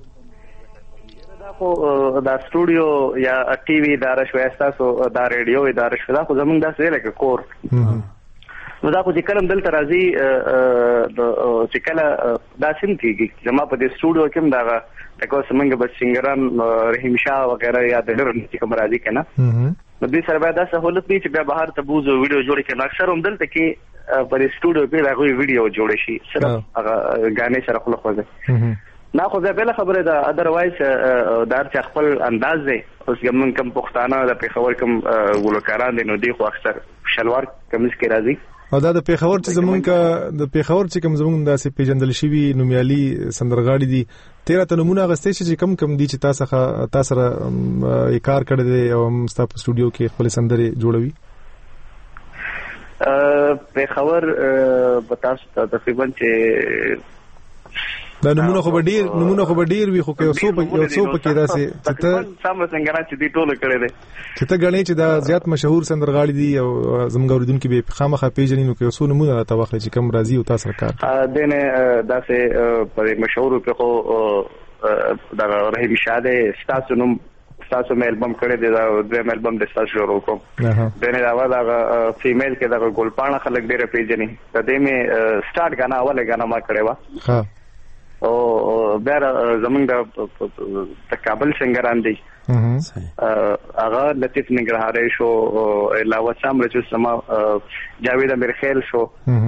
خو دا سټوډیو یا ټي وي اداره شو تاسو دا ریډیو اداره شو دا خو زمونږ داسې لکه کور نو دا خو چې کلم دلته راځي چې کله دا سیم کېږي زما په دې سټوډیو کې دا تاسو څنګه بس سنگران رحیم شاه وغیرہ یا د ډېر چې کوم راځي کنه نو دې سره دا سہولت دی چې بیا بهر ته بوزو ویډیو جوړ کړي اکثر هم دلته کې په سټوډیو کې راغوي ویډیو جوړ شي صرف هغه غانې سره خپل خوځي نه خو بل خبره ده ادروایز دار چې خپل انداز دی اوس کوم کم پښتانه د پیښور کم ګلوکاران دي نو دی خو اکثر شلوار کمیس کې راځي او دا د پیښور چې زمونږ د پیښور چې کوم زمونږ داسې پیژندل شوی نومیالي سندرغاړي دي 13 نمونه غستې چې کم دي چې تاسو سره کار کړی دی او تاسو په سټوډیو کې خپل سندرې جوړوي پیښور تاسو تقریبا چې دا نمونه خو ډیر وي خو که یو څو پکې داسې چې ته سم څنګه چې دی ټول کړی دی چې ته غنې چې دا زیات مشهور سندرغاړي دي او زموږ اوریدونکو به خامخا پیژنې نو که یو څو نمونه راته واخلې چې کم راځي او تاسو کار دنه داسې په مشهور په خو دا رحیم شاده ستاسو نوم تاسو مې البم کړی دی دا دویم البم د تاسو شروع کوم دنه دا ودا فیمیل کې دا ګلپاڼه خلک ډېر پیژنې ته دې مې سٹارټ غانا اوله غانا ما کړی و ها او بیر زمونږ د کابل سنگران دی هغه لطیف نگرهاری شو علاوه سام رجو سما جاوید امیرخیل شو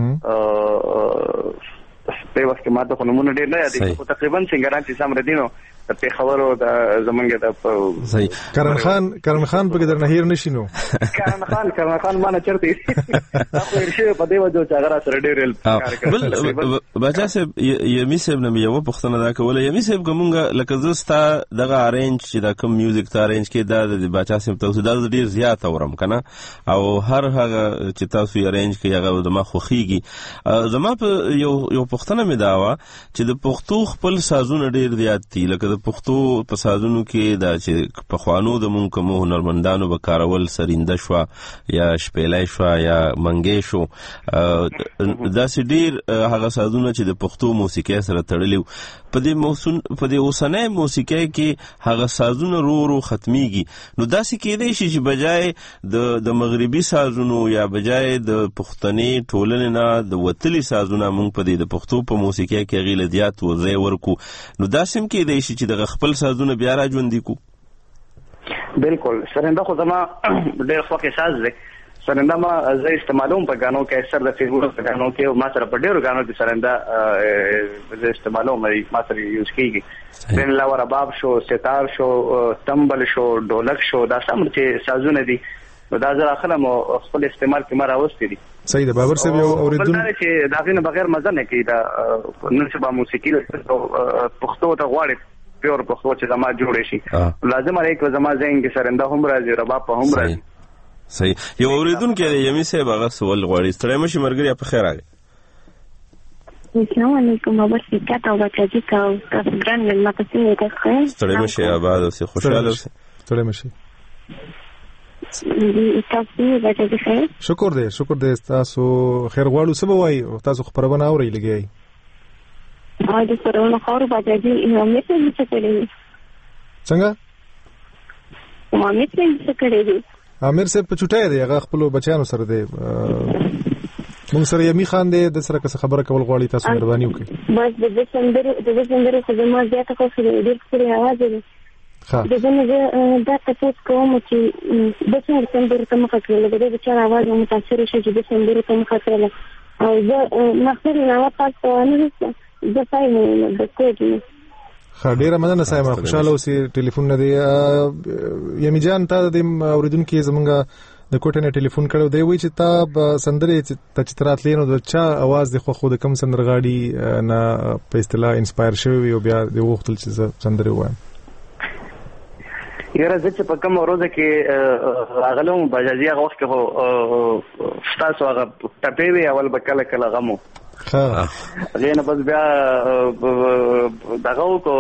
په وخت کې ماته خنمونه ډیر نه یادي خو تقریبا سنگران چې سام ردینو د پیښور او د زمونږ د کرن خان په در نهیر نشینو کرن خان مانه چرته تاسو ورشه په دی وجو چې هغه سره ډیر کار کوي بچا صاحب یمی صاحب نه یو پښتنه دا کوله یمی صاحب کومه لکه زستا دغه ارینج چې دا کوم میوزیک ته ارینج کې دا د بچا صاحب تاسو دا ډیر زیات اورم کنه او هر هغه چې تاسو ارینج کې هغه د ما خوخيږي زما په یو پښتنه مې داوا چې د پښتو خپل سازونه ډیر زیات دي لکه د پښتو په سازونو کې دا چې په خوانو د مونږ کوم هنرمندانو به کارول سرینده شو یا شپېلای شو یا منګې شو دا سې ډیر هغه سازونه چې د پښتو موسیقي سره تړلي په دې اوسنۍ موسیقي کې هغه سازونه رو ختميږي نو دا سې کېدای شي چې بجای د مغربي سازونو یا بجای د پښتني ټولنې نه د وتلي سازونه مونږ په دې د پښتو په موسیقي کې غیله زیات وځي ورکو نو دا سم کېدای شي چې د خپل سازونه بیا را ژوندې کو بالکل سرنده خو زما ډېر خوښ ساز دی سرنده ما زه استعمالوم په غانو کې اکثر د فیګور په غانو کې ما سره په ډېرو غانو کې سرنده زه استعمالوم ما سره یوز کیږي دین لا رباب شو ستار شو تمبل شو ډولک شو دا سم چې سازونه دي دا زه اخلم خپل استعمال کې ما راوستي دي صحیح ده بابر صاحب یو اوریدل چې دا غینه بغیر مزه نه کوي دا نن سبا موسیقي پښتو ته غواړي پیور پښتو چې زما جوړ شي لازم علي کو زما زین کې سرنده هم راځي رباب په هم راځي صحیح یو اوریدون کې یمي صاحب هغه سوال غواړي ستړی مشي مرګري په خیر راغی السلام علیکم بابر صاحب تاسو راځي تاسو ګران مې ما تاسو نه ښه ستړی مشي آباد او خوشاله ستړی مشي شکر دې تاسو خیر غواړو سبا وای تاسو خبرونه اوري لګي د سرونه خور باجی امید څه کړی څنګه امید څه کړی امیر صاحب په چټای دی هغه خپل بچیانو سره دی مونږ سره یمی خان دی د سره څه خبره کول غواړي تاسو مهرباني وکړئ بس د دسمبر خو زما زیاته خو ډیر څه आवाज دی دغه دا تاسو کوم چې د دسمبر ته مخ کړل د بچا आवाज متاثر شي چې دسمبر ته مخ کړل او زه مخکې نه تاسو نه د فاینل د کوډ خډيره مننه سايمه خوشاله اوسې ټلیفون نه دی یمي جان ته د اوریدونکو زمونږه د کوټه نه ټلیفون کړو دی وی چې تا سندرې چې تراتلینو د چا आवाज د خو د کم سندرغاړي نه په اصطلاح انسپایر شوی او بیا د وختل چې سندرې وایم یره زه چې په کوم ورځ کې راغلم بجازي هغه وخت کې تاسو هغه ټپې وی اول بکله کله غمو غینه بس بیا دغه کو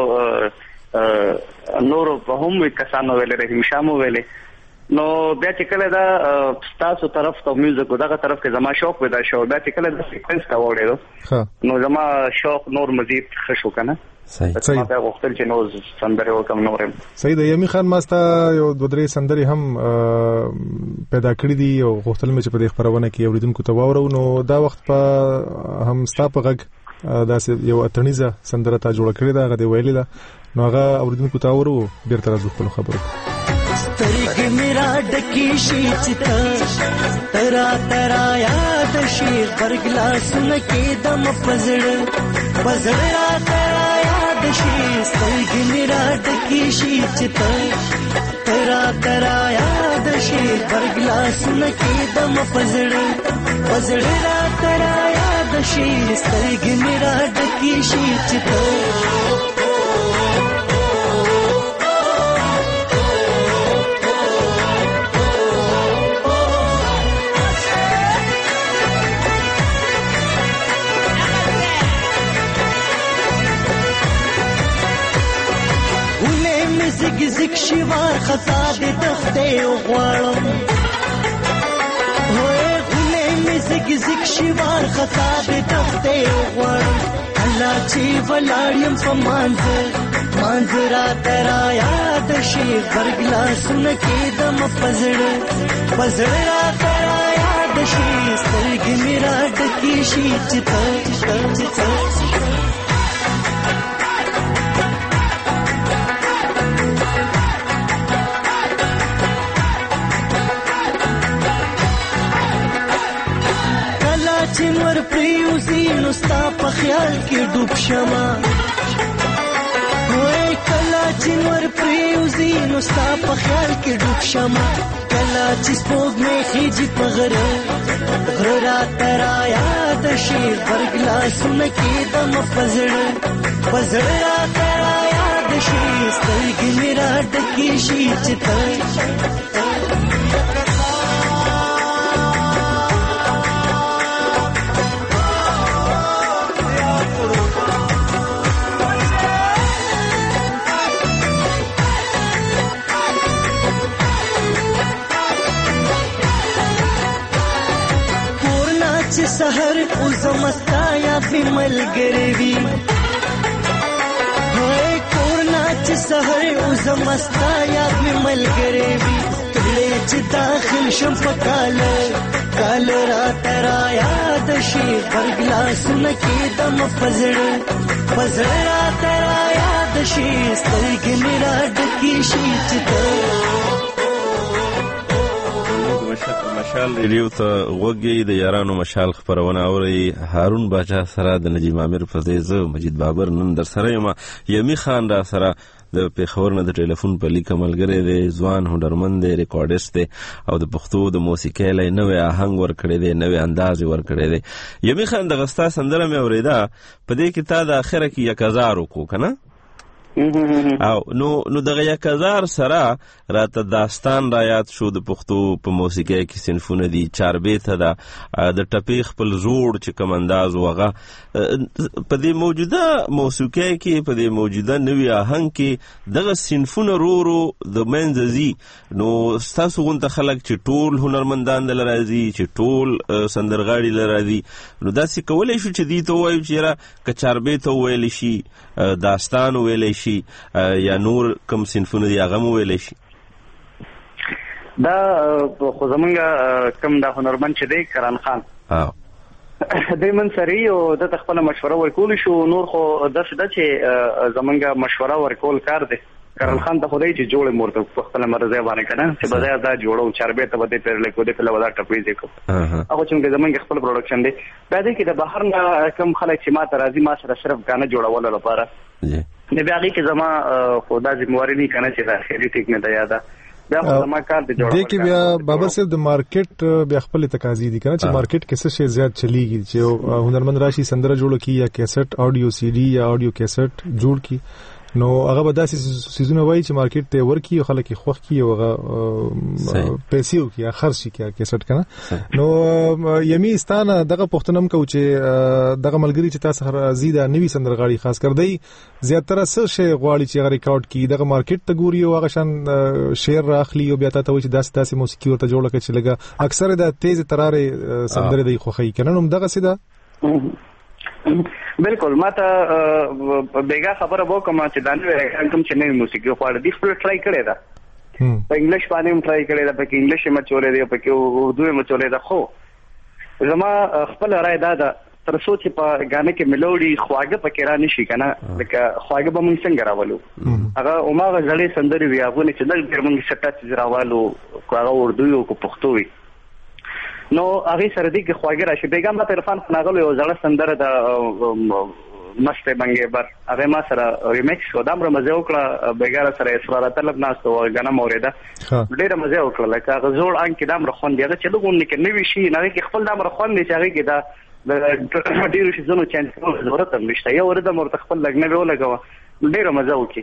نور په هم کسانو ویل رحیم شامو ویل نو بیا چې کله دا تاسو طرف ته میوزیک دغه طرف کې زما شوق پیدا شو بیا چې کله د سیکوینس کا وړو نو زما شوق نور مزید خشو کنه صحیح ما په وختل چې نو سندره وکم نورم صحیح د یمی خان ماستا یو دوه درې سندري هم پیدا کړې دي او وختل مې چې په دې خبرونه کې اوریدونکو ته واورو نو دا وخت په هم ستا په غږ دا یو اتنیزه سندره تا جوړ کړې ده غدي ویلې ده نو هغه اوریدونکو ته واورو بیرته راځو په خبرو طریق میرا ډکی شي چتا ترا ترا یاد شي برګلاسونه کې دم پزړ پزړ ترا یاد شي سترګې میرا ډکی شي چتا ترا ترا یاد شي برګلاسونه کې دم پزړ پزړ ترا یاد شي سترګې میرا ډکی شي چتا زګ شوار خطا دې تخته غواړم وې غلې مې زګ شوار خطا دې تخته غواړم الله چې ولاړم په مانځرا ترا یاد شي برګلاسونه کې دم پزړ پزړ ترا یاد شي سترګې میرا ډکی شي چتا چنور پریوزی نو ستا په خیال کې ډوب شمه وای کلا چنور پریوزی نو ستا په خیال کې ډوب شمه کلا چې سپوږمۍ خېجي په غره را ترا یاد شي برګلاسونه کې دم پزړ را ترا یاد شي سترګې میرا ډکی شي چتا سحر او زمستا یا بیمل گریوی ہوئے کورنا چ سحر او زمستا یا بیمل گریوی کله چې داخل شم پکال کال را ترا یاد شي برګلاسونه کې دم پزړ را ترا یاد شي سترګې میرا ډکی شي چتا مشال ریډیو ته وګي د یارانو مشال خبرونه اوري هارون باچا سره د نجیب عامر فزیز مجید بابر نن در سره یم یمی خان را سره د پیښور نه د ټلیفون په لیک ملګری دی ځوان هنرمند دی ریکارډیست دی او د پښتو د موسیقۍ لای نوې آهنګ ورکړی دی نوې انداز ورکړی دی یمی خان د غستا سندره مې اوریدا په دې کې تا د اخره کې 1000 وکړو کنه او نو دغه 1000 سره راته داستان را یاد شو د پښتو په موسیقۍ کې صنفونه دي چاربیته ده د ټپې خپل زوړ چې کوم انداز وغه په دې موجوده موسیقۍ کې په دې موجوده نوې آهنګ کې دغه صنفونه رو د منځزي نو تاسو غونډه خلک چې ټول هنرمندان د لرازي چې ټول سندرغاړي لرازي نو داسې کولای شو چې دې ته وایو چې را کچاربیته ویل شي داستان ویل شي یا نور کوم صنفونه دي هغه مو ویل شي دا خو زمونږ کوم د هنرمند چې دی کران خان دوی من سری او د خپل مشوره ورکول شو نور خو داسې ده چې زمونږ مشوره ورکول کار دی کران خان ته خدای چې جوړ مرته خپل مرزه باندې کنه چې بځای دا جوړو چاربه ته بده پر لیکو د کله ودا ټپې دی کو هغه چې زمونږ خپل پروډکشن دی دا دی چې د بهر نه کم خلک چې ما ته راځي ما سره صرف غانه جوړول لپاره نه بیا کې زما خدا ذمہواری نه کنه چې دا خېری ټیک نه دی یاده بیا ما کار دی جوړول دي کې بیا بابر صاحب د مارکیټ بیا خپل تقاضي دي کنه چې مارکیټ کې څه شی زیات چلیږي چې هنرمند راشي سندره جوړ کی یا کیسټ اډیو سی ډي یا اډیو کیسټ جوړ کی نو هغه به داسې سيزونه وایي چې مارکیټ ته ورکی او خلک خوښ کی او هغه پیسې او کی خرڅ کی کیسټ کنه نو یمي ستانه دغه پښتنم کو چې دغه ملګری چې تاسو راځي دا نوې سندرغاړي خاص کر دی زیاتره څه شی غواړي چې هغه ریکارډ کی دغه مارکیټ ته ګوري او هغه شان شیر راخلی او بیا ته وایي چې داسې موسیقي ورته جوړه کړي چې لګه اکثر دا تیز تراره سندره دی خوخی کنه نو دغه سیده بالکل ما ته بیګه خبره وکم چې دا نوې کوم چې نوې موسیقي خو د خپل ټرای کړی دا په انګلیش باندې هم ټرای کړی دا په انګلیش هم چولې دی په اردو هم چولې دا خو زما خپل رائے دا تر څو چې په غانه کې ملوډي خواږه پکې را نشي کنه لکه خواږه به مونږ څنګه راولو هغه اومه غړې سندري ویاغونه چې دغه موږ سټا چې راوالو هغه اردو او پښتو وي نو هغه سره دي کې خواږه راشي بیګم په تلفن ناغلو یو ځړه سندره د مست بنګي بر هغه ما سره ریمیکس شو دا مر مزه وکړه بیګاره سره اسرار طلب ناستو غنه موریده ډیره مزه وکړه لکه هغه زوړ ان کې دا مر خوند دی چې دغه نه کې نوي شي نه کې خپل دا مر خوند دی چې هغه کې دا د ډیرو شي زونو چانس ضرورت هم نشته یو ورته مرته خپل لګنه به ولګو ډیره مزه وکړي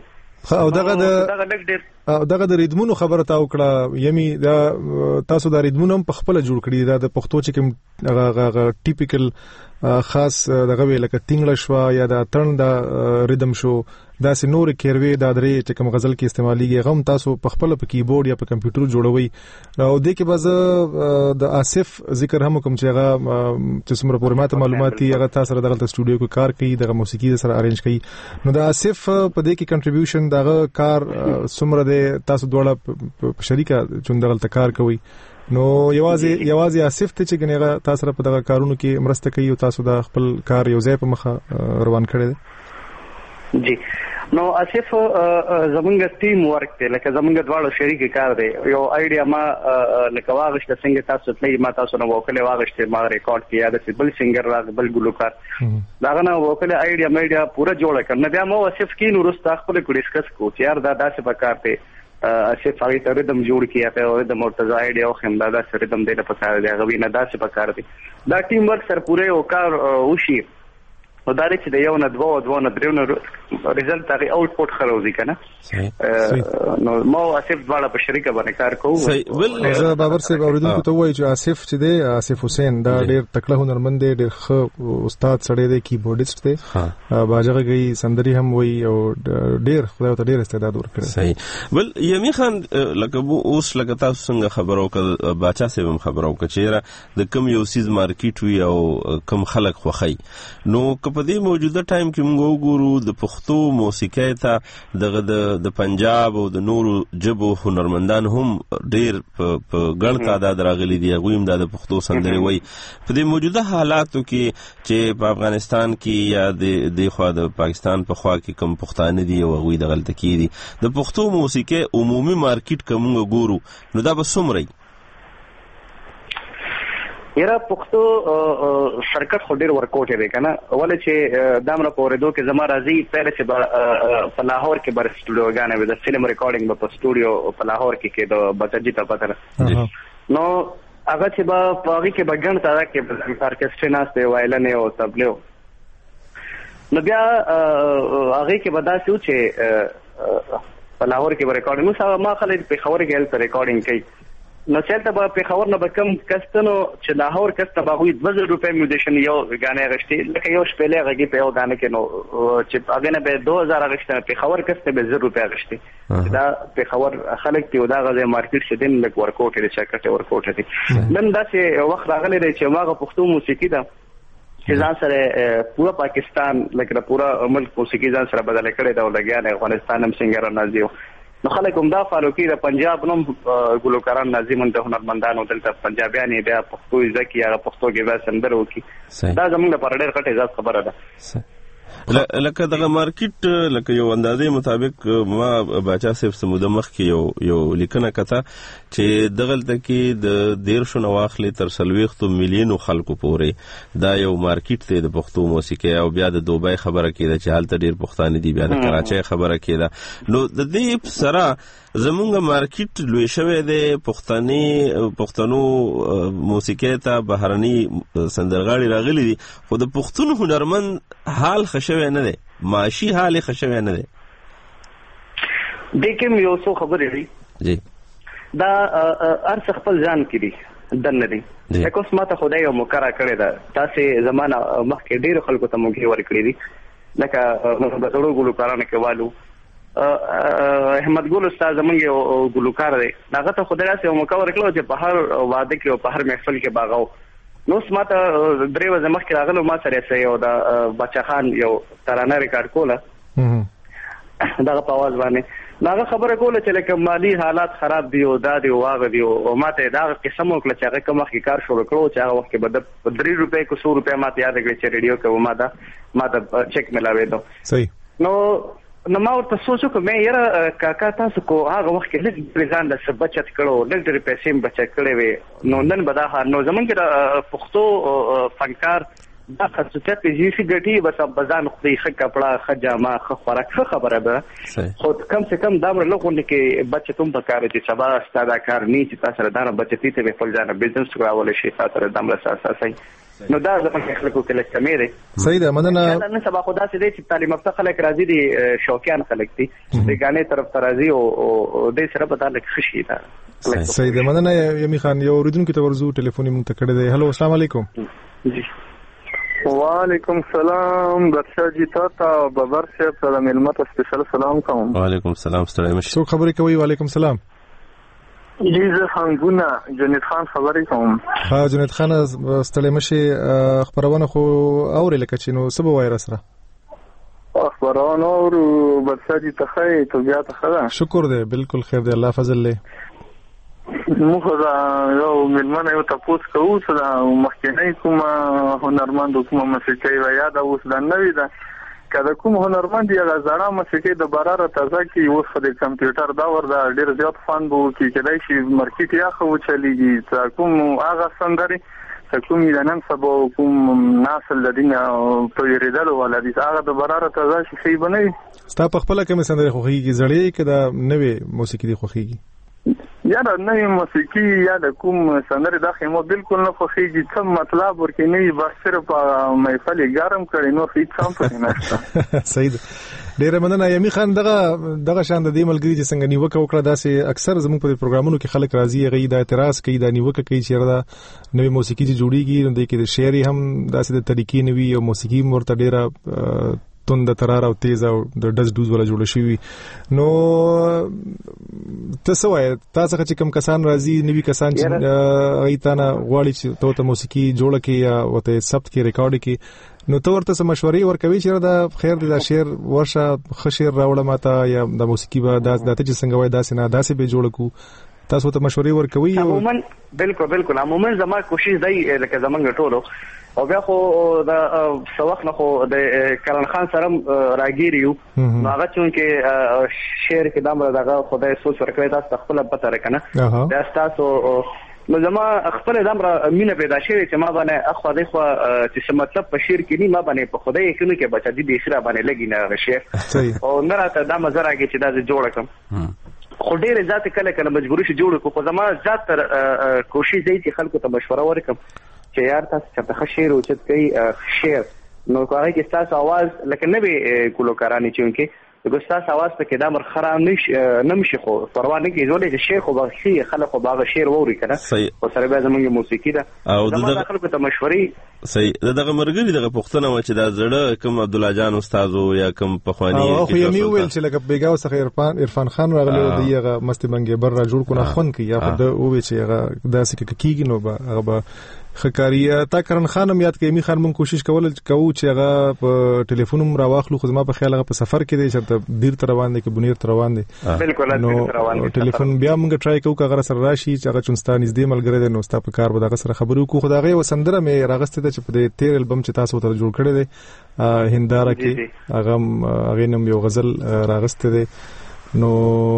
او دغه د ریدمونو خبره تا وکړه یمي دا تاسو د ریدمونو په خپل جوړ کړی دا د پښتو چې کوم هغه ټیپیکل خاص دغه لکه تینګل شو یا د ترن د ریدم شو دا سه نور کیروي د درې چې کوم غزل کې استعماليږي غو تاسو په خپل په کیبورډ یا په کمپیوټر جوړوي او د کې باز د آصف ذکر هم کوم چې هغه چې څومره پورې ماته معلوماتي هغه تاسو سره دغه سټوډیو کې کار کوي دغه موسیقي سره ارینج کوي نو د آصف په دې کې کنټریبیوشن دغه کار څومره د تاسو دواړه په شریکه چون دغه کار کوي نو یوازې آصف ته چې ګنېغه تاسو په دغه کارونو کې مرسته کوي او تاسو د خپل کار یو ځای په مخه روان کړی دی جی نو آصف زمونږ ټیم ورک دی لکه زمونږ دواړو شریک کار دی یو آیډیا ما لکه واغشت څنګه تاسو تلې ما تاسو نو وکړې واغشت ما ریکارډ کیا د بل سنگر راغ بل ګلوکار داغه نو وکړې آیډیا مېډیا پورا جوړه کړنه بیا مو آصف کینو رستا خپل ډیسکس کو چې یار دا داسې پکار دی آصف هغه ته ردم جوړ کیا ته د مرتضی آیډیا او خمدا دا سره ردم دې په کار دی هغه وینا داسې پکار دی دا ټیم ورک سر پوره او کار وشي نو دا چې د یو نه دوه نه درو نه ریزلټ هغه آوټپوټ خروزي کنه نو مو آصف والا په شریکه باندې کار کوو ول بابر صاحب اوریدونکو ته وایي چې آصف چې دی آصف حسین دا ډېر تکړه هنرمند دی ډېر ښه استاد سړی دی کیبورډیست دی باجغه گئی سندري هم وایي او ډېر خدای ته ډېر استعداد ورکړي صحیح ول یمی خان لکه اوس لکه تاسو څنګه خبرو کړه باچا صاحب هم خبرو کړه چې د کم یو سیز مارکیټ وی او کم خلک خوخی نو په دې موجوده ټایم کې موږ وګورو د پښتو موسیقي ته دغه د پنجاب او د نورو جبو هنرمندان هم ډېر په ګڼ تعداد راغلي دي هغوی هم د پښتو سندرې وایي په دې موجوده حالاتو کې چې په افغانستان کې یا د خوا د پاکستان په خوا کې کم پښتانه دي او هغوی د غلطه کېدي د پښتو موسیقي عمومي مارکیټ که موږ ګورو نو دا به څومره یره پښتو سرکټ خو ډیر ورکوټ دی کنه ولې چې دامره پورېدو کې زما راځي پهله چې په لاهور کې بر سټوډیو غانې د فلم ریکارډینګ په سټوډیو په لاهور کې د بچجی ته پاتره نو هغه چې په هغه کې بګن تا کې ارکسترا ناشته وایلن او تبلو نو بیا هغه کې بداسو چې په لاهور کې ریکارډینګ نو ما خلک په خبره کې ریکارډینګ کوي نو چلته په خبر نه بکم کستنو چې لاهور کسته باغوي 2000 روپے میوزیشن یو غانې غشتي لکه یو شپېلې غږی په یو غانې کې نو چې هغه نه به 2000 غشته په خبر کسته به 0 روپے غشتي دا په خبر خلک ته دا غږی مارکیټ شدن لک ورکوټ لري چې ورکوټ دي نن دا چې وخت راغلی دی چې ماغه پښتو موسیقي دا چې ځان سره پورا پاکستان لکه پورا ملک موسیقي ځان سره بدل کړي دا ولګیا نه افغانستان هم څنګه راځي نو خلک هم دا فالو کوي د پنجاب نوم ګلوکاران ناظمون ته هنرمندانو دلته پنجابیان بیا پښتو ځکه یا پښتو کې به سندره وکي دا زموږ لپاره ډېر غټه ځات خبره ده لکه دغه مارکیټ لکه یو اندازې مطابق ما باچا صاحب سموده مخ کې یو لیکنه کته چې دغلته کې د 1.5 واخلي تر 40 میلیونو خلکو پورې دا یو مارکیټ دی د پښتو موسیقي او بیا د دوبۍ خبره کېده چې حالت ډیر پښتانه دي بیا د کراچۍ خبره کېده نو د دې سره زمونږ مارکیټ لوی شوی دی پښتنو موسیقي ته بهرني سندرغاړي راغلي دي خو د پښتون هنرمند حال خشوي نه دی معاشي حال خشوي نه دی دکم یو څو خبرې دي جی دا ارڅ خپل ځان کړي دنه دي تاسو ماته خدای یو مقرره کړی دا تاسو زمانہ مخکې ډیر خلکو ته موږ ورکړي دي لکه په ټولو ګلوکارانو کې والو احمد ګل استاد زمونږ یو ګلوکار دی هغه ته خدای راځي یو مقرره کړو چې په هر واده کې او په هر محفل کې باغاو نو سماته درې ورځې مخکې راغلو ما سره یو د بچا خان یو ترانه ریکارډ کوله دا په आवाज باندې هغه خبره کوله چې لکه مالی حالات خراب دي او دا دی واغ دی او ماته دا قسم وکړه چې هغه کوم وخت کار شروع کړو چې هغه وخت کې بد 3 روپے کو 100 روپے ماته یاد کړی چې ریډیو کې ما دا چیک ملاوي دو صحیح نو نو ما ورته سوچو که مې یاره کاکا تاسو کو هغه وخت کې لږ ځان د څه بچت کړو لږ ډېرې پیسې هم بچت کړې وې نو نن به دا حال نو زمونږ کې د پښتو فنکار دا خصوصیت چې شي ګټي بس بزان خو یې ښه کپڑا ښه جامه ښه خوراک ښه خبره ده خو کم سے کم دا مر لغونه کې بچت هم پکاره چې سبا ستاسو کار نه چې تاسو را نه بچتی ته په خپل ځان بزنس کراول شي تاسو د امر اساسي نو دا زموږ خلکو کې لکه کمې ده صحیح ده مننه نن سبا خدا سي دې چې تعلیم یافته خلک راځي دي شوقیان خلک دي د غانې طرف ته راځي او دې سره به دا لکه خشي ده صحیح ده مننه یمي خان یو اوریدونکو ته ورزو ټلیفون موږ ته کړی دی هلو السلام علیکم جی وعلیکم السلام بادشاہ جی تا بابر صاحب ته ملمت سپیشل سلام کوم وعلیکم السلام ستړی مشه څو خبرې کوي وعلیکم السلام جی زه خانګونه جنید خان خبرې کوم ها جنید خان ستړی مشه خبرونه خو اورې لکه چې نو سبا وای راسره خبرونه او بادشاہ جی ته خې ته بیا ته خدا شکر دې بالکل خیر دې الله فضل له موږ دا یو ملمنه یو تاسو کوو چې دا مخکنی کوم هنرمند کوم موسیقي و یاد اوس دا نوی دا کله کوم هنرمند یا زړه موسیقي د براره تازه کی اوس د کمپیوټر دا ور دا ډیر زیات فان بو کی کله شي مارکیټ یا خو چلیږي تا کوم هغه سندري کوم د نن سبا کوم نسل د دنیا په یریدل ولادي هغه د براره تازه شي بنوي ستا په خپل کوم سندري خوخيږي زړې کده نوې موسیقي دی خوخيږي یا د نوې موسیقي یا د کوم سندري د خمو بالکل نه خوخيږي څه مطلب ورکې نه بس صرف محفل ګرم کړي نو هیڅ هم پکې نشته صحیح ډیر مننه یمي خان دغه شان د دې ملګری چې څنګه نیوکه وکړه داسې اکثر زموږ په پروګرامونو کې خلک راځي غي د اعتراض کوي د نیوکه کوي چې دا نوې موسیقي چې جوړیږي نو د کې د شعر هم داسې د طریقې نوي او موسیقي مرته ډیره تند ترار او تیز او د ډز ډوز ولا جوړ شي نو تاسو وای تاسو چې کوم کسان راځي نوی کسان چې ایتانه غواړي چې ته موسیقي جوړه کې یا وته ثبت کې ریکارډ کې نو تو ورته مشورې ورکوي چې دا خیر دی دا شعر ورشه خشیر راوړه ماته یا د موسیقي به د چې څنګه وای داسې نه داسې به جوړ کو تاسو ته مشورې ورکوي عموما بالکل عموما زما کوشش دی لکه زمونږ ټولو او بیا خو د سوخ نه خو د کرن خان سره راګیریو نو هغه چې شعر کې دامه دغه خدای سوچ ورکړی تاسو خپل پته راکنه دا تاسو نو زما خپل دمر مینه پیدا شوه چې ما باندې اخو د خو چې مطلب په شعر کې نه ما باندې په خدای کې کې بچا دي خره باندې لګی نه شعر او نه راته د مزه راګی چې دا جوړ کړم خو ډېر ذات کله مجبوري شي جوړ کو زما ذات کوشش دی چې خلکو ته مشوره ورکم چې یار تاسو چې ته شعر او چې کوي شعر نو کوي چې تاسو आवाज لکه نه به کولوکارانی چې ګستاس आवाज په کې دا مر خراب نمشي خو پروا نه کې زولې چې شیخ او بخشي خلکو باغ شعر ووري کنه او سره به زمونږ موسیقي ده او د خلکو ته مشورې صحیح دغه مرګري دغه پښتنه و چې دا زړه کوم عبد الله جان استاد یا کوم پخوانی او خو یې ویل چې لکه بیګاو څخه عرفان خان راغلی او دیغه مست منګي بر را جوړ کونه خون کې یا خو د او چې هغه داسې کېږي نو هغه خکاریه تا کرن خانم یاد کې می خان مون کوشش کوو چې هغه په ټلیفون را واخلو خو ما په خیال هغه په سفر کې دی چې دیر تر روان دي کې بنیر تر روان دي بالکل روان دي ټلیفون بیا مونږ ټرای کوو که سره راشي چې هغه چونستا نږدې ملګری دی نو ستا په کار به دغه سره خبرو کو خدای غي وسندره مې راغسته چې په دې 13 البم چې تاسو ته جوړ کړی دی هنداره کې هغه نوم یو غزل راغسته دی نو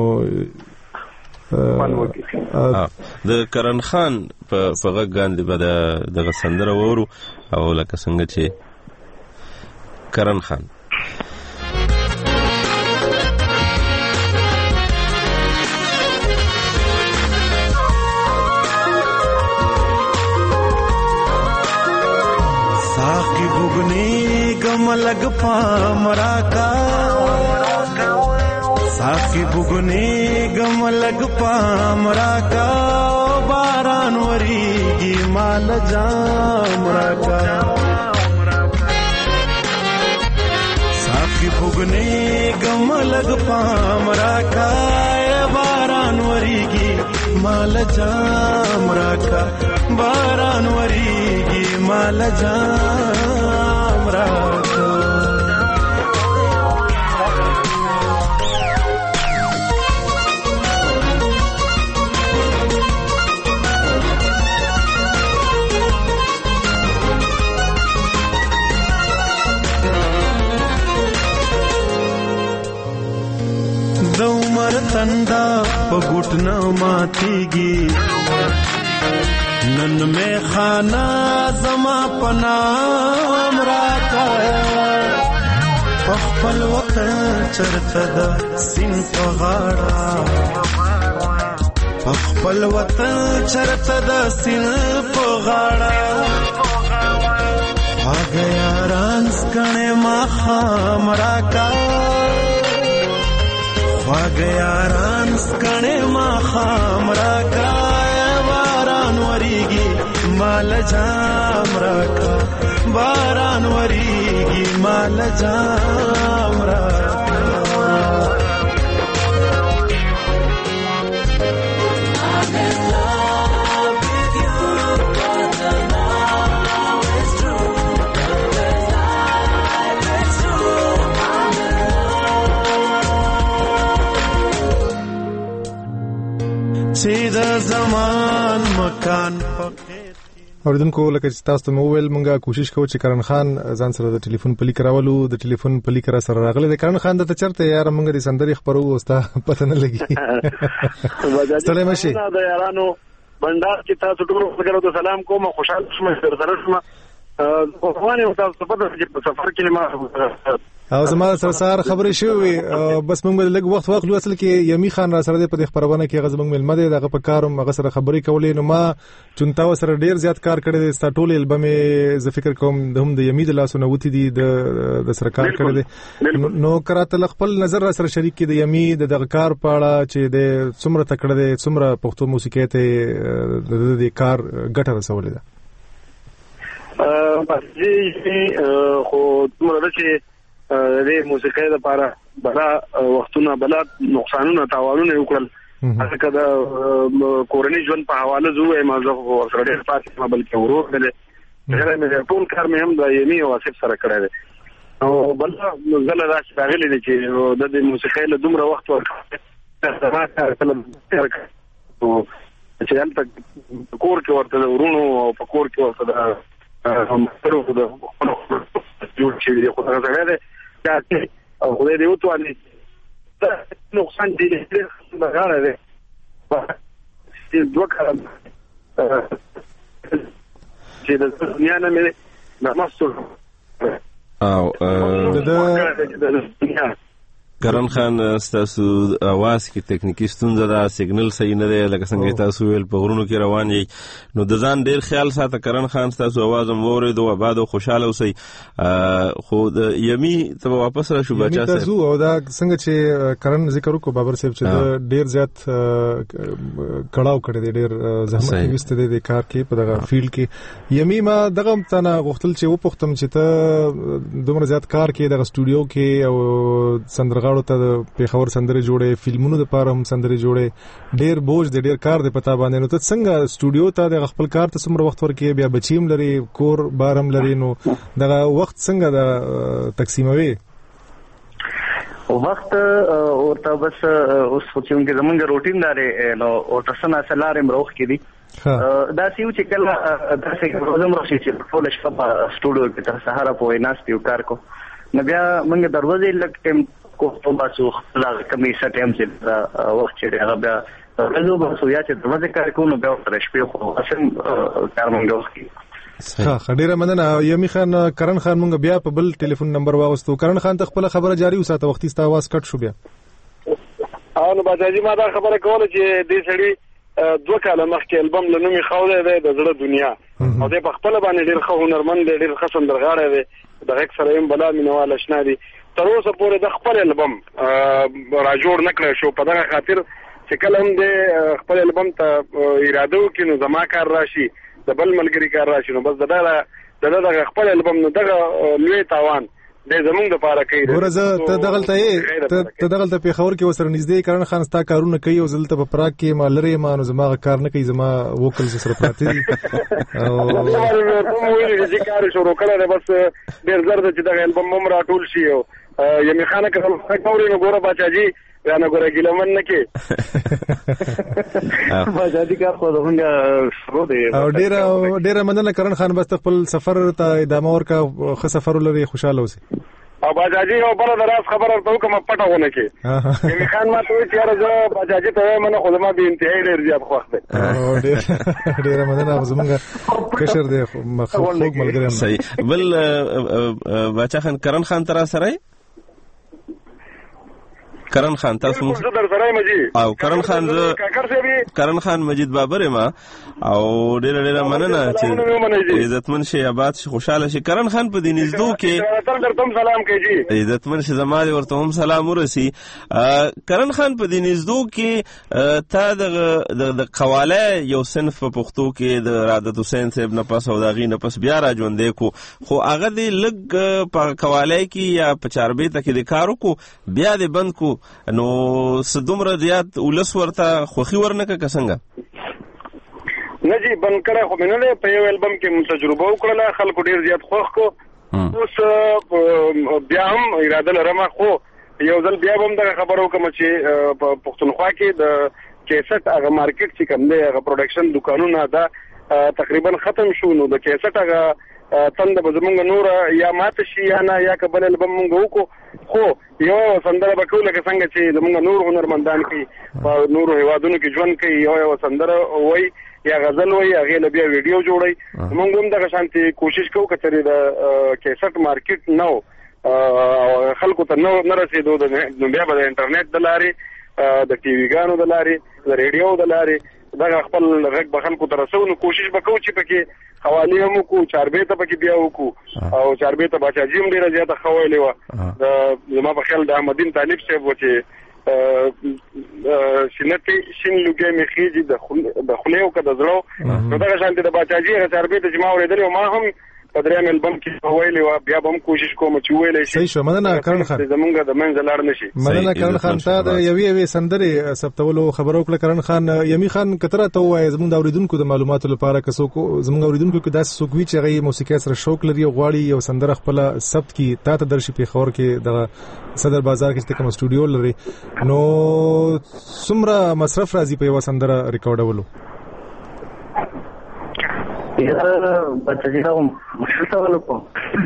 د کرن خان په غاندې به د سندره وورو او لکه څنګه چې کرن خان साकी बुगने गमलग पामरा का साकी बुगने गमलग पामरा का बारान वरीगी माल जामरा का साकी बुगने गमलग पामरा का बारान वरीगी माल जामरा का बारान वरीगी माल जामरा का تندا پګوټ نه ماتيږي نن مې خانا زما پنام راکا خپل وطن چرته د سین په غاړه خپل وطن چرته د سین په غاړه هغه یاران سکڼه ما خام راکا هغه یاران سکڼه ما خام راکا باران وریږي مال جام راکا باران وریږي مال جام راکا چې د زمان مکان اوریدونکو لکه چې تاسو ته مو ویل مونږه کوشش کوو چې کرن خان ځان سره د ټلیفون پلیک راولو د ټلیفون پلیک را سره راغلی د کرن خان د چرته یار مونږه د سندري خبرو وستا پته نه لګي ستړی مشي د یارانو بندار چې تاسو ټول وګورئ سلام کوم خوشاله شوم سره شوم خو خوانه تاسو په سفر کې ما او زما سره سار خبرې شوې بس موږ لږ وخت واخلو اصل کې یمی خان را سره په خبرونه کې غزه موږ ملمه دغه په کاروم هغه سره خبرې کولې نو ما چونتا سره ډیر زیات کار کړی دی سټول البم ز فکر کوم هم د یمی د لاسونه وتی دي د سرکار کړی دی نو کراته خپل نظر را سره شریک کې د یمی د کار پاړه چې د څومره تکړه دی څومره پښتو موسیقي ته د کار ګټه رسولې ده بس خو څومره چې د موسیقۍ لپاره بلا وختونه بلا نقصانونه تاوانونه وکړل هغه د کورنۍ ژوند په حواله زوې ما زه سره ډېر پاتې ما بلکې ورور دلې هغه مې ټول کار مې هم د یمي او اسف سره کړی دی او بل زله راځي راغلی دی چې د موسیقۍ له دومره وخت ورکړ چې هلته کور کې ورته ورونو او په کور کې ورته هم ترو د جوړ شي دی خو هغه څنګه دی او خدای دې وتواني دا نقصان دې نه غواړي دی چې دوه کلم چې د دنیا نه مې نماستو او کرن خان تاسو اواز کې ټکنیکی ستونزه ده سیګنل صحیح نه دی لکه څنګه تاسو ویل په غرونو کې روان یې نو د ځان ډیر خیال ساته کرن خان تاسو اواز هم وورید او بعد خوشاله اوسئ خو د یمی ته واپس را شو بچا تاسو او دا څنګه چې کرن ذکر وکړو بابر صاحب چې ډیر زیات کړهو کړی دی ډیر زحمت وست دی د کار کې په دغه فیلډ کې یمی ما دغه تنه غوښتل چې و پختم چې ته دومره زیات کار کې د سټوډیو کې او سندرغاړو ته په خبر سندري جوړې فلمونو لپاره هم سندري جوړې ډیر بوج دی ډیر کار دی پتا باندې نو ته څنګه سټوډیو ته د خپل کار ته څومره وخت ورکې بیا بچیم لري کور بارم لري نو دغه وخت څنګه د تقسیموي وخت ورته بس اوس خو چې موږ زمونږ روټین داري نو او تاسو نه سلارم روخ کې دي دا سیو چې کله تاسو روزم راشي چې ټول شپه په سټوډیو کې تر سهار پورې ناستیو کار کو نو بیا موږ دروازې لګ ټیم کو په باسو خپل کمی سټیم چې وخت چې هغه بیا کله به سو یا چې دروازې کار کو نو بیا تر شپې خو اصل کار موږ وکړو ښه ډیره مننه یمی خان کرن خان مونږ بیا په بل ټلیفون نمبر واغستو کرن خان ته خپل خبره جاری وساته وختي ستا आवाज کټ شو بیا نو باجی ما دا خبره کوله چې دې سړي دوه کاله مخکې البم لنومي خوله دی د زړه دنیا او دې په خپل باندې ډېر ښه هنرمند دی ډېر ښه سندرغاړی دی د غږ سره هم بلا مینوال اشنا دی تر اوسه پورې د خپل البم را جوړ نه کړی شو په دغه خاطر چې کله هم د خپل البم ته اراده وکړي نو زما کار راشي د بل ملګری کار راشي نو بس دغه خپل البم نو دغه لوی تاوان د زمونږ د پاره کوي ورزه ته دغلته په خبر کې وسره نږدې کرن خان ستا کارونه کوي او زلته په پراګ کې ما لري ما نو زما کار نه کوي زما وکل سره پراته دي او چې کار شروع کړل بس ډیر زرد چې دغه البم مم راټول شي او یمي خانه کوم کوري نو ګوره بچاجي یا نه ګوره ګلمن نه کې بچاجي کار خو دغه شروع دی او ډیر مننه کرن خان بس خپل سفر ته ادامه ورکا خو سفر لري خوشاله اوسئ او باجاجي او بل دراس خبره ته کوم پټاونه کې یمي خان ما ته چې راځه باجاجي ته منه خو ما به انتهایی ډیر زیات خوښ ده ډیر مننه زمونږ کشر دی مخلوق ملګری صحیح. بل بچا خان کرن خان تر سره کرن خان تاسو او کرن خان مجید بابر ما او ډیر مننه چې عزتمن شي آباد شي خوشاله شي. کرن خان په دې نږدو کې درته سلام کوي عزتمن شي زماده ورته هم سلام ورسي. کرن خان په دې نږدو کې تا د قواله یو صنف په پښتو کې د رادت حسین صاحب نه پس او دغې نه پس بیا را ژوندې کو خو هغه دې لګ په قواله کې یا په چاربې ته کې د کارو کو بیا دې بند کو نو صدومره زیات ولس ورته خوخي ورنکه څنګه نه جی بند کړه خو منه په یو البم کې تجربه وکړه خلکو ډیر زیات خوښ کو اوس بیا هم اراده لرم خو یو ځل بیا هم د خبرو کوم چې په پښتونخوا کې د کیسټ هغه مارکیټ چې کوم دی هغه پروډکشن دکانونه دا تقریبا ختم شو نو د کیسټ هغه تند به زمونږ نور یا ماته شي یا نه یا کبل البم مونږ وکړو خو یو سندره به کوله که څنګه چې زمونږ نور هنرمندان کې په نور هیوادونو کې ژوند کوي یو سندره وای یا غزل وای هغه له بیا ویډیو جوړي مونږ هم دغه شانتي کوشش کوو کتري د کیسټ مارکیټ نو خلکو ته نه رسیدو د بیا به د انټرنیټ د لارې د ټي وی ګانو د لارې د ریډیو د لارې دا خپل غږ به خلکو ته رسو نو کوشش وکړو چې پکې حوالی هم کو چاربې ته پکې بیا وکړو او چاربې ته بچاجي هم ډیره زیاته خوولې و د زما په خیال د احمدین طالب صاحب و چې شینته شین لوګي مخېږي د خلیو کده زړه نو دا شانتي د بچاجي چاربې ته جما ورېدل او ما هم په دریم البم کې ویلې و بیا به هم کوشش کوم چې ویلې شي صحیح شو. مننه کرن خان زمونږ د منځ لاړ نشي. مننه کرن خان ته د یوې سندرې ثبتولو خبرو کړ. کرن خان یمي خان کتره ته وای زمونږ د اوریدونکو د معلوماتو لپاره که څوک زمونږ اوریدونکو کې داسې څوک وی چې غي موسیقي سره شوق لري او غواړي یو سندره خپل ثبت کی تا ته درشي په خور کې د صدر بازار کې کوم سټوډیو لري نو څومره مصرف راځي په یو سندره ریکارډولو؟ بچی دا مشکل څه ولکو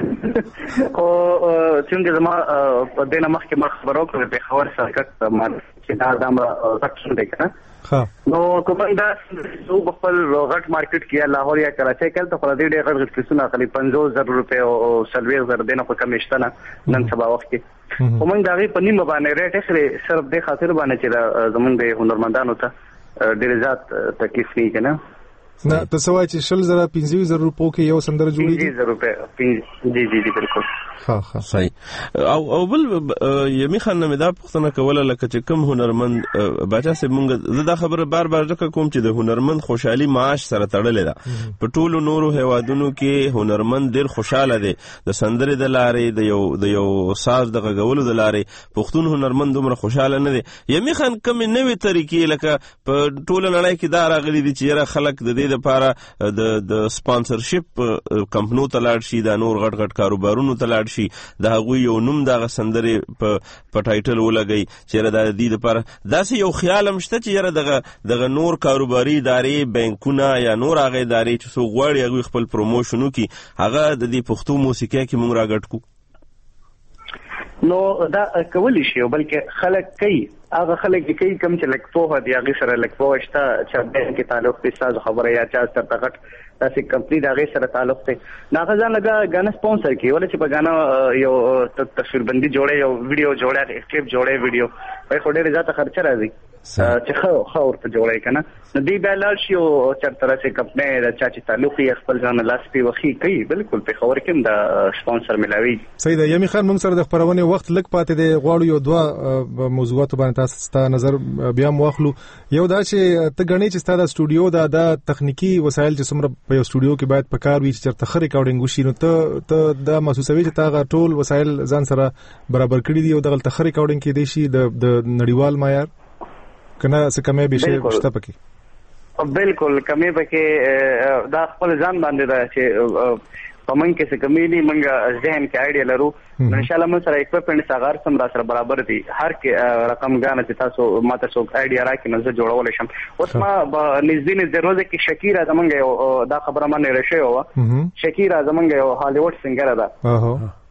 او څنګه زما په دې نمخ کې خبرو کړې په خبر سرکټ ما چې دا دمره تکشن دی کنه نو کومه دا سو خپل غټ مارکیټ کې لاهور یا کراچۍ کې ته پر دې ډېر غټ قسمه خالي 50000 روپے او 20000 دینه په کم نشته نه نن سبا وخت کې کومه دا غي په نیمه باندې ریټ اخلي صرف د خاطر باندې چې زمونږ د هنرمندانو ته ډېر زیات تکلیف نه کنه نه تاسو وایئ چې 15000 روپو کې یو سندره جوړیږي 20000 روپے جی بالکل ها صحیح او بل یمي خان نه دا پښتنه کوله لکه چې کوم هنرمند بچا سه مونږ دا خبره بار ځکه کوم چې د هنرمند خوشحالي معاش سره تړلې ده په ټولو نورو هیوادونو کې هنرمند ډیر خوشاله دي د سندرې د لارې د یو ساز د غږولو د لارې پښتون هنرمند دومره خوشاله نه دي. یمي خان کوم نوې طریقې لکه په ټولو نړۍ کې دا راغلي دي چې خلک د دې لپاره د سپانسرشپ کمپنیو ته لاړ شي د نور غټ کاروبارونو ته لاړ شي د هغه یو نوم د سندرې په ټایټل ولګي چې د دې لپاره داسې یو خیال هم شته چې یره دغه نور کاروباري ادارې بانکونه یا نور هغه ادارې چې څو غواړي هغه خپل پروموشنو کې هغه د دې پښتو موسیقي کې مونږ راګټ کو نو دا کولی شي بلکې خلک کوي هغه خلک کوي کوم چې لک په دی هغه سره لک په شته چې د کې تعلق په ساز خبره یا چا سره تغټ تاسو کمپنی دا هغه سره تعلق ته ناغه ځان لګا غانا سپانسر کی ولې چې په غانا یو تصویر بندي جوړه یو ویډیو جوړه کلیپ جوړه ویډیو په خو ډېر زیات خرچه راځي چې خو ورته جوړه کنه نو دی بلال شي او چرته سره کمپنی دا چې تعلق یې خپل ځان لاس په وخی کوي بالکل په خبر کې دا سپانسر ملاوي. صحیح ده. یمي خان موږ سره د خبرونه وخت لګ پاتې دی غواړو یو دوا موضوعات باندې تاسو ته نظر بیا مواخلو. یو دا چې ته غنی چې ستاسو سټوډیو دا تخنیکی وسایل چې څومره په یو سټوډیو کې باید په کار وي چې چرته خري ریکارډینګ وشي نو ته دا محسوسوي چې تاغه ټول وسایل ځان سره برابر کړی دي او دغه تخري ریکارډینګ کې دي شي د نړیوال معیار کنه څه کمې به شي شته پکې بالکل کمې پکې دا خپل ځان باندې دا چې پمن کې څه کمی دي منګه ذهن کې آیډیا لرو ان شاء الله موږ سره اکوپمنټ ساغار سم را سره برابر دي هر کې رقم غانه چې تاسو ماته څو آیډیا راکې نو زه جوړول شم. اوس ما نږدې روزه کې شکیرا زمونږ دا خبره ما نه رشه و شکیرا زمونږ یو هالیوډ سنگر ده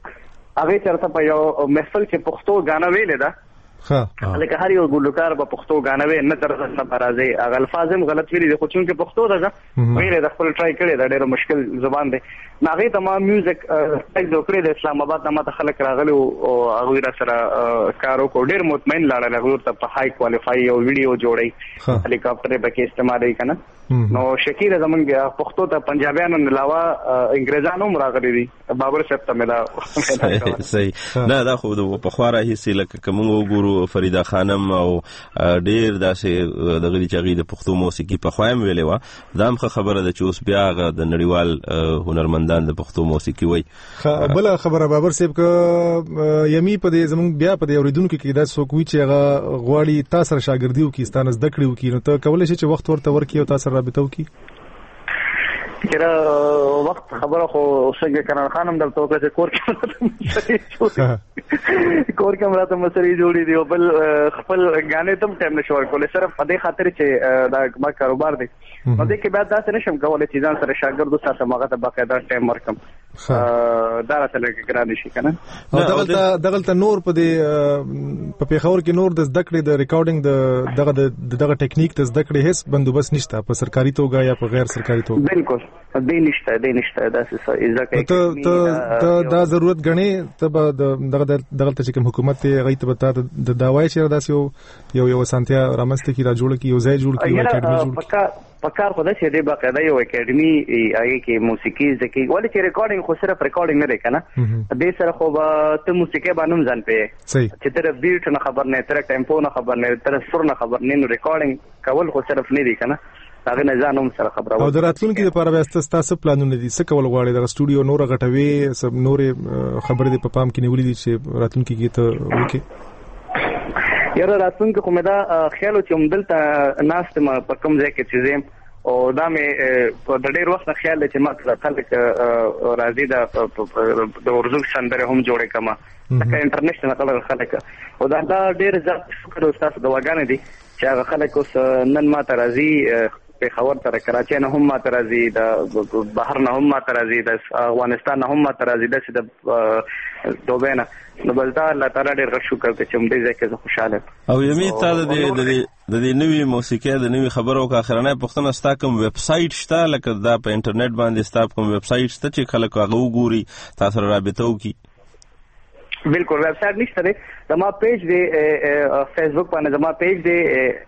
هغه چرته په یو محفل کې پښتو غانا ویل ده لکه هر یو ګلوکار په پښتو غانا وی نه تر څه فرازي هغه الفاظ هم غلط ویلي دي خو چې پښتو ده غیر د خپل ټرای کړی دا ډېر مشکل زبان دی هغه تمام میوزیک تاسو کړی د اسلام آباد نه ماته خلک راغلي او هغه را سره کارو کو ډېر مطمئن لاړل هغه ته په هاي کوالیفای یو ویډیو جوړی هلیکاپټر به کې استعمالي کنه نو شکیل زمونږ پښتو ته پنجابیانو نه علاوه انګریزانو راغلي دي بابر صاحب ته ملا صحیح نه دا خو په خواره هیڅ لکه کوم وګورو فریدا خانم او ډیر داسې د غړي چغې د پښتو موسیقي په خوایم ویلې و دا هم خبره ده چې اوس بیا د نړیوال هنرمندان د پښتو موسیقي وای بل خبره بابر صاحب ک یمي په دې زمون بیا په دې اوریدونکو کې دا څوک وی چې هغه غواړي تاسو سره شاګردیو کې ستانه زده کړیو کې نو ته کولای شې چې وخت ورته ورکې او تاسو رابطه وکړي کله وخت خبره خو څنګه کنه خانم دلته وکړه کور کې راته مسرې جوړې دی او بل خپل غانې تم ټایم نشو ورکول صرف په دې خاطر چې دا ما کاروبار دی نو دې کې بیا تاسو نشم کولای چې ځان سره شاګردو سره ماغه ته باقاعده ټایم ورکم دا راته لګی ګران شي کنه دغلته نور په دې په پیښور کې نور د زده کړې د ریکارډینګ دغه ټیکنیک د زده کړې هیڅ بندوبست نشته په سرکاري توګه یا په غیر سرکاري توګه بالکل دې نشته دا څه ته دا ضرورت غني ته دغه چې کوم حکومت ته غي ته بتا د داوای چې داسې یو سانتیا رامسته کی را جوړ کی یو ځای جوړ کی اکیډمي جوړ پکار خو دا چې د باقاعده یو اکیډمي هغه کې موسیقي ځکه ولې چې ریکارډینګ خو صرف ریکارډینګ نه دی کنه د سره خو ته موسیقي باندې ځان په چې تر بیټ نه خبر نه تر ټیمپو نه خبر نه تر سر نه خبر نه ریکارډینګ کول خو صرف نه دی کنه هغه نه ځانوم سره خبره او دراتلونکو لپاره به تاسو پلانونه دي څه کول غواړي د سټوډیو نور غټوي سب نور خبرې د پام کې نیولې دي چې راتلونکو کې ته وکي یاره راتلونکو کومه دا خیال چې عمدلته ناست ما په کوم ځای کې چې او دا مې په ډېر وخت خیال چې ما خلک راځي د ورزش سندره هم جوړه کما لکه انټرنیشنل خلک او دا ډېر زیات شکر استاد د وګانې دي چې هغه خلک اوس نن ما ته راځي په خبر تر کراچۍ نه هم ما ته راځي د بهر نه هم ما ته راځي د افغانستان نه هم ما ته راځي د دوبه نه نو بلدا الله تعالی ډېر شکر کوي چې موږ دې ځکه خوشاله او یمي ته د نوې موسیقي د نوې خبرو کا اخرنه پښتنه ستا کوم ویب سټ شته لکه دا په انټرنیټ باندې ستا کوم ویب سټ شته چې خلک هغه وګوري تاسو رابطه وکړي بالکل ویب سټ نشته دی زما پیج دی فیسبوک باندې زما پیج دی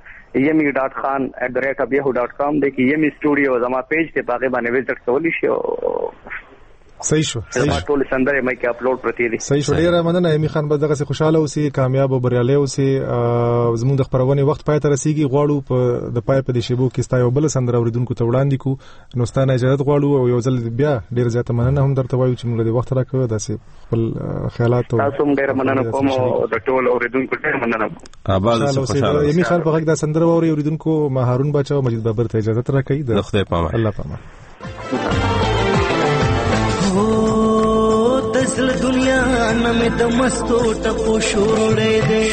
yemi.khan@yahoo.com د کې yemi سټوډیو زما پیج ته باغې باندې وزټ کولی شي صحیح شو ټول سندره مې کې اپلوډ پرتی دي صحیح شو ډیره مننه یمی خان به دغه خوشاله اوسې کامیاب او بریالي اوسې زموږ د خبرونه وخت پای ته رسیدي غواړو په د پای په دې شیبو کې ستایو بل سندره اوریدونکو ته وړاندې کو نو ستانه اجازه غواړو او یو ځل بیا ډیر زیاته مننه هم درته وایو چې موږ د وخت راکړو داسې خپل خیالات تاسو هم ډیر مننه کوم او د ټول اوریدونکو ډیر مننه آباد خوشاله یمی خان په غږ د سندره اوریدونکو ما هارون بچو مجید بابر ته اجازه راکړي د خدای پامه الله پامه دزل دنیا نمې د مستو ټپو شوړې دې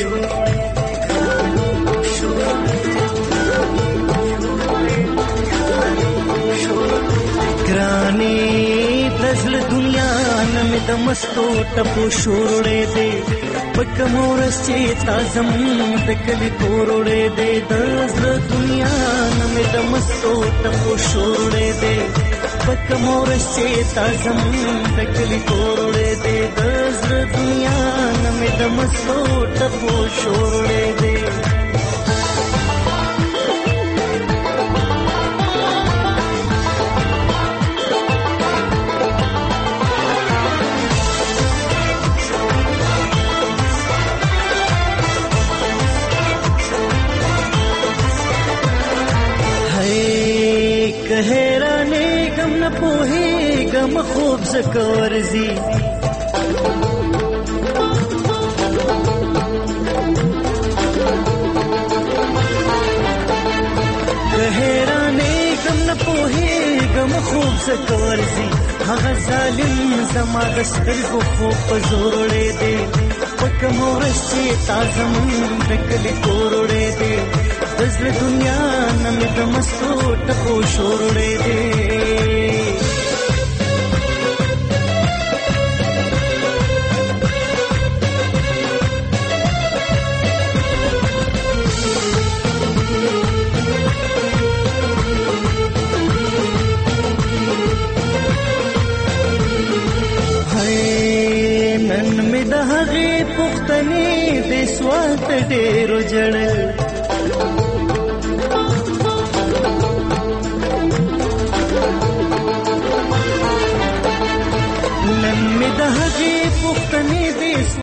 ګرانې دزل دنیا نمې د مستو ټپو شوړې دې پکمورس چې تازم د کلی کورړې دې دزل دنیا نمې د مستو ټپو شوړې دې پکمورس چې تازم د کلی کورړې دې دزل دنیا نمې د مستو ټپو شوړې دې هیرانه غم نه پوهې غم خوب زکورزي هیرانه غم نه پوهې غم خوب زکورزي هغه ظالم زما د سترګو خوب په زور وړې دي پکمورس چې تازم د کلی کورړې دي دزل دنیا نمې د مستو ټپو شوړې دې هغې پوښتنې د سوال ته ډېرو جړل نن مې د هغې پوښتنې د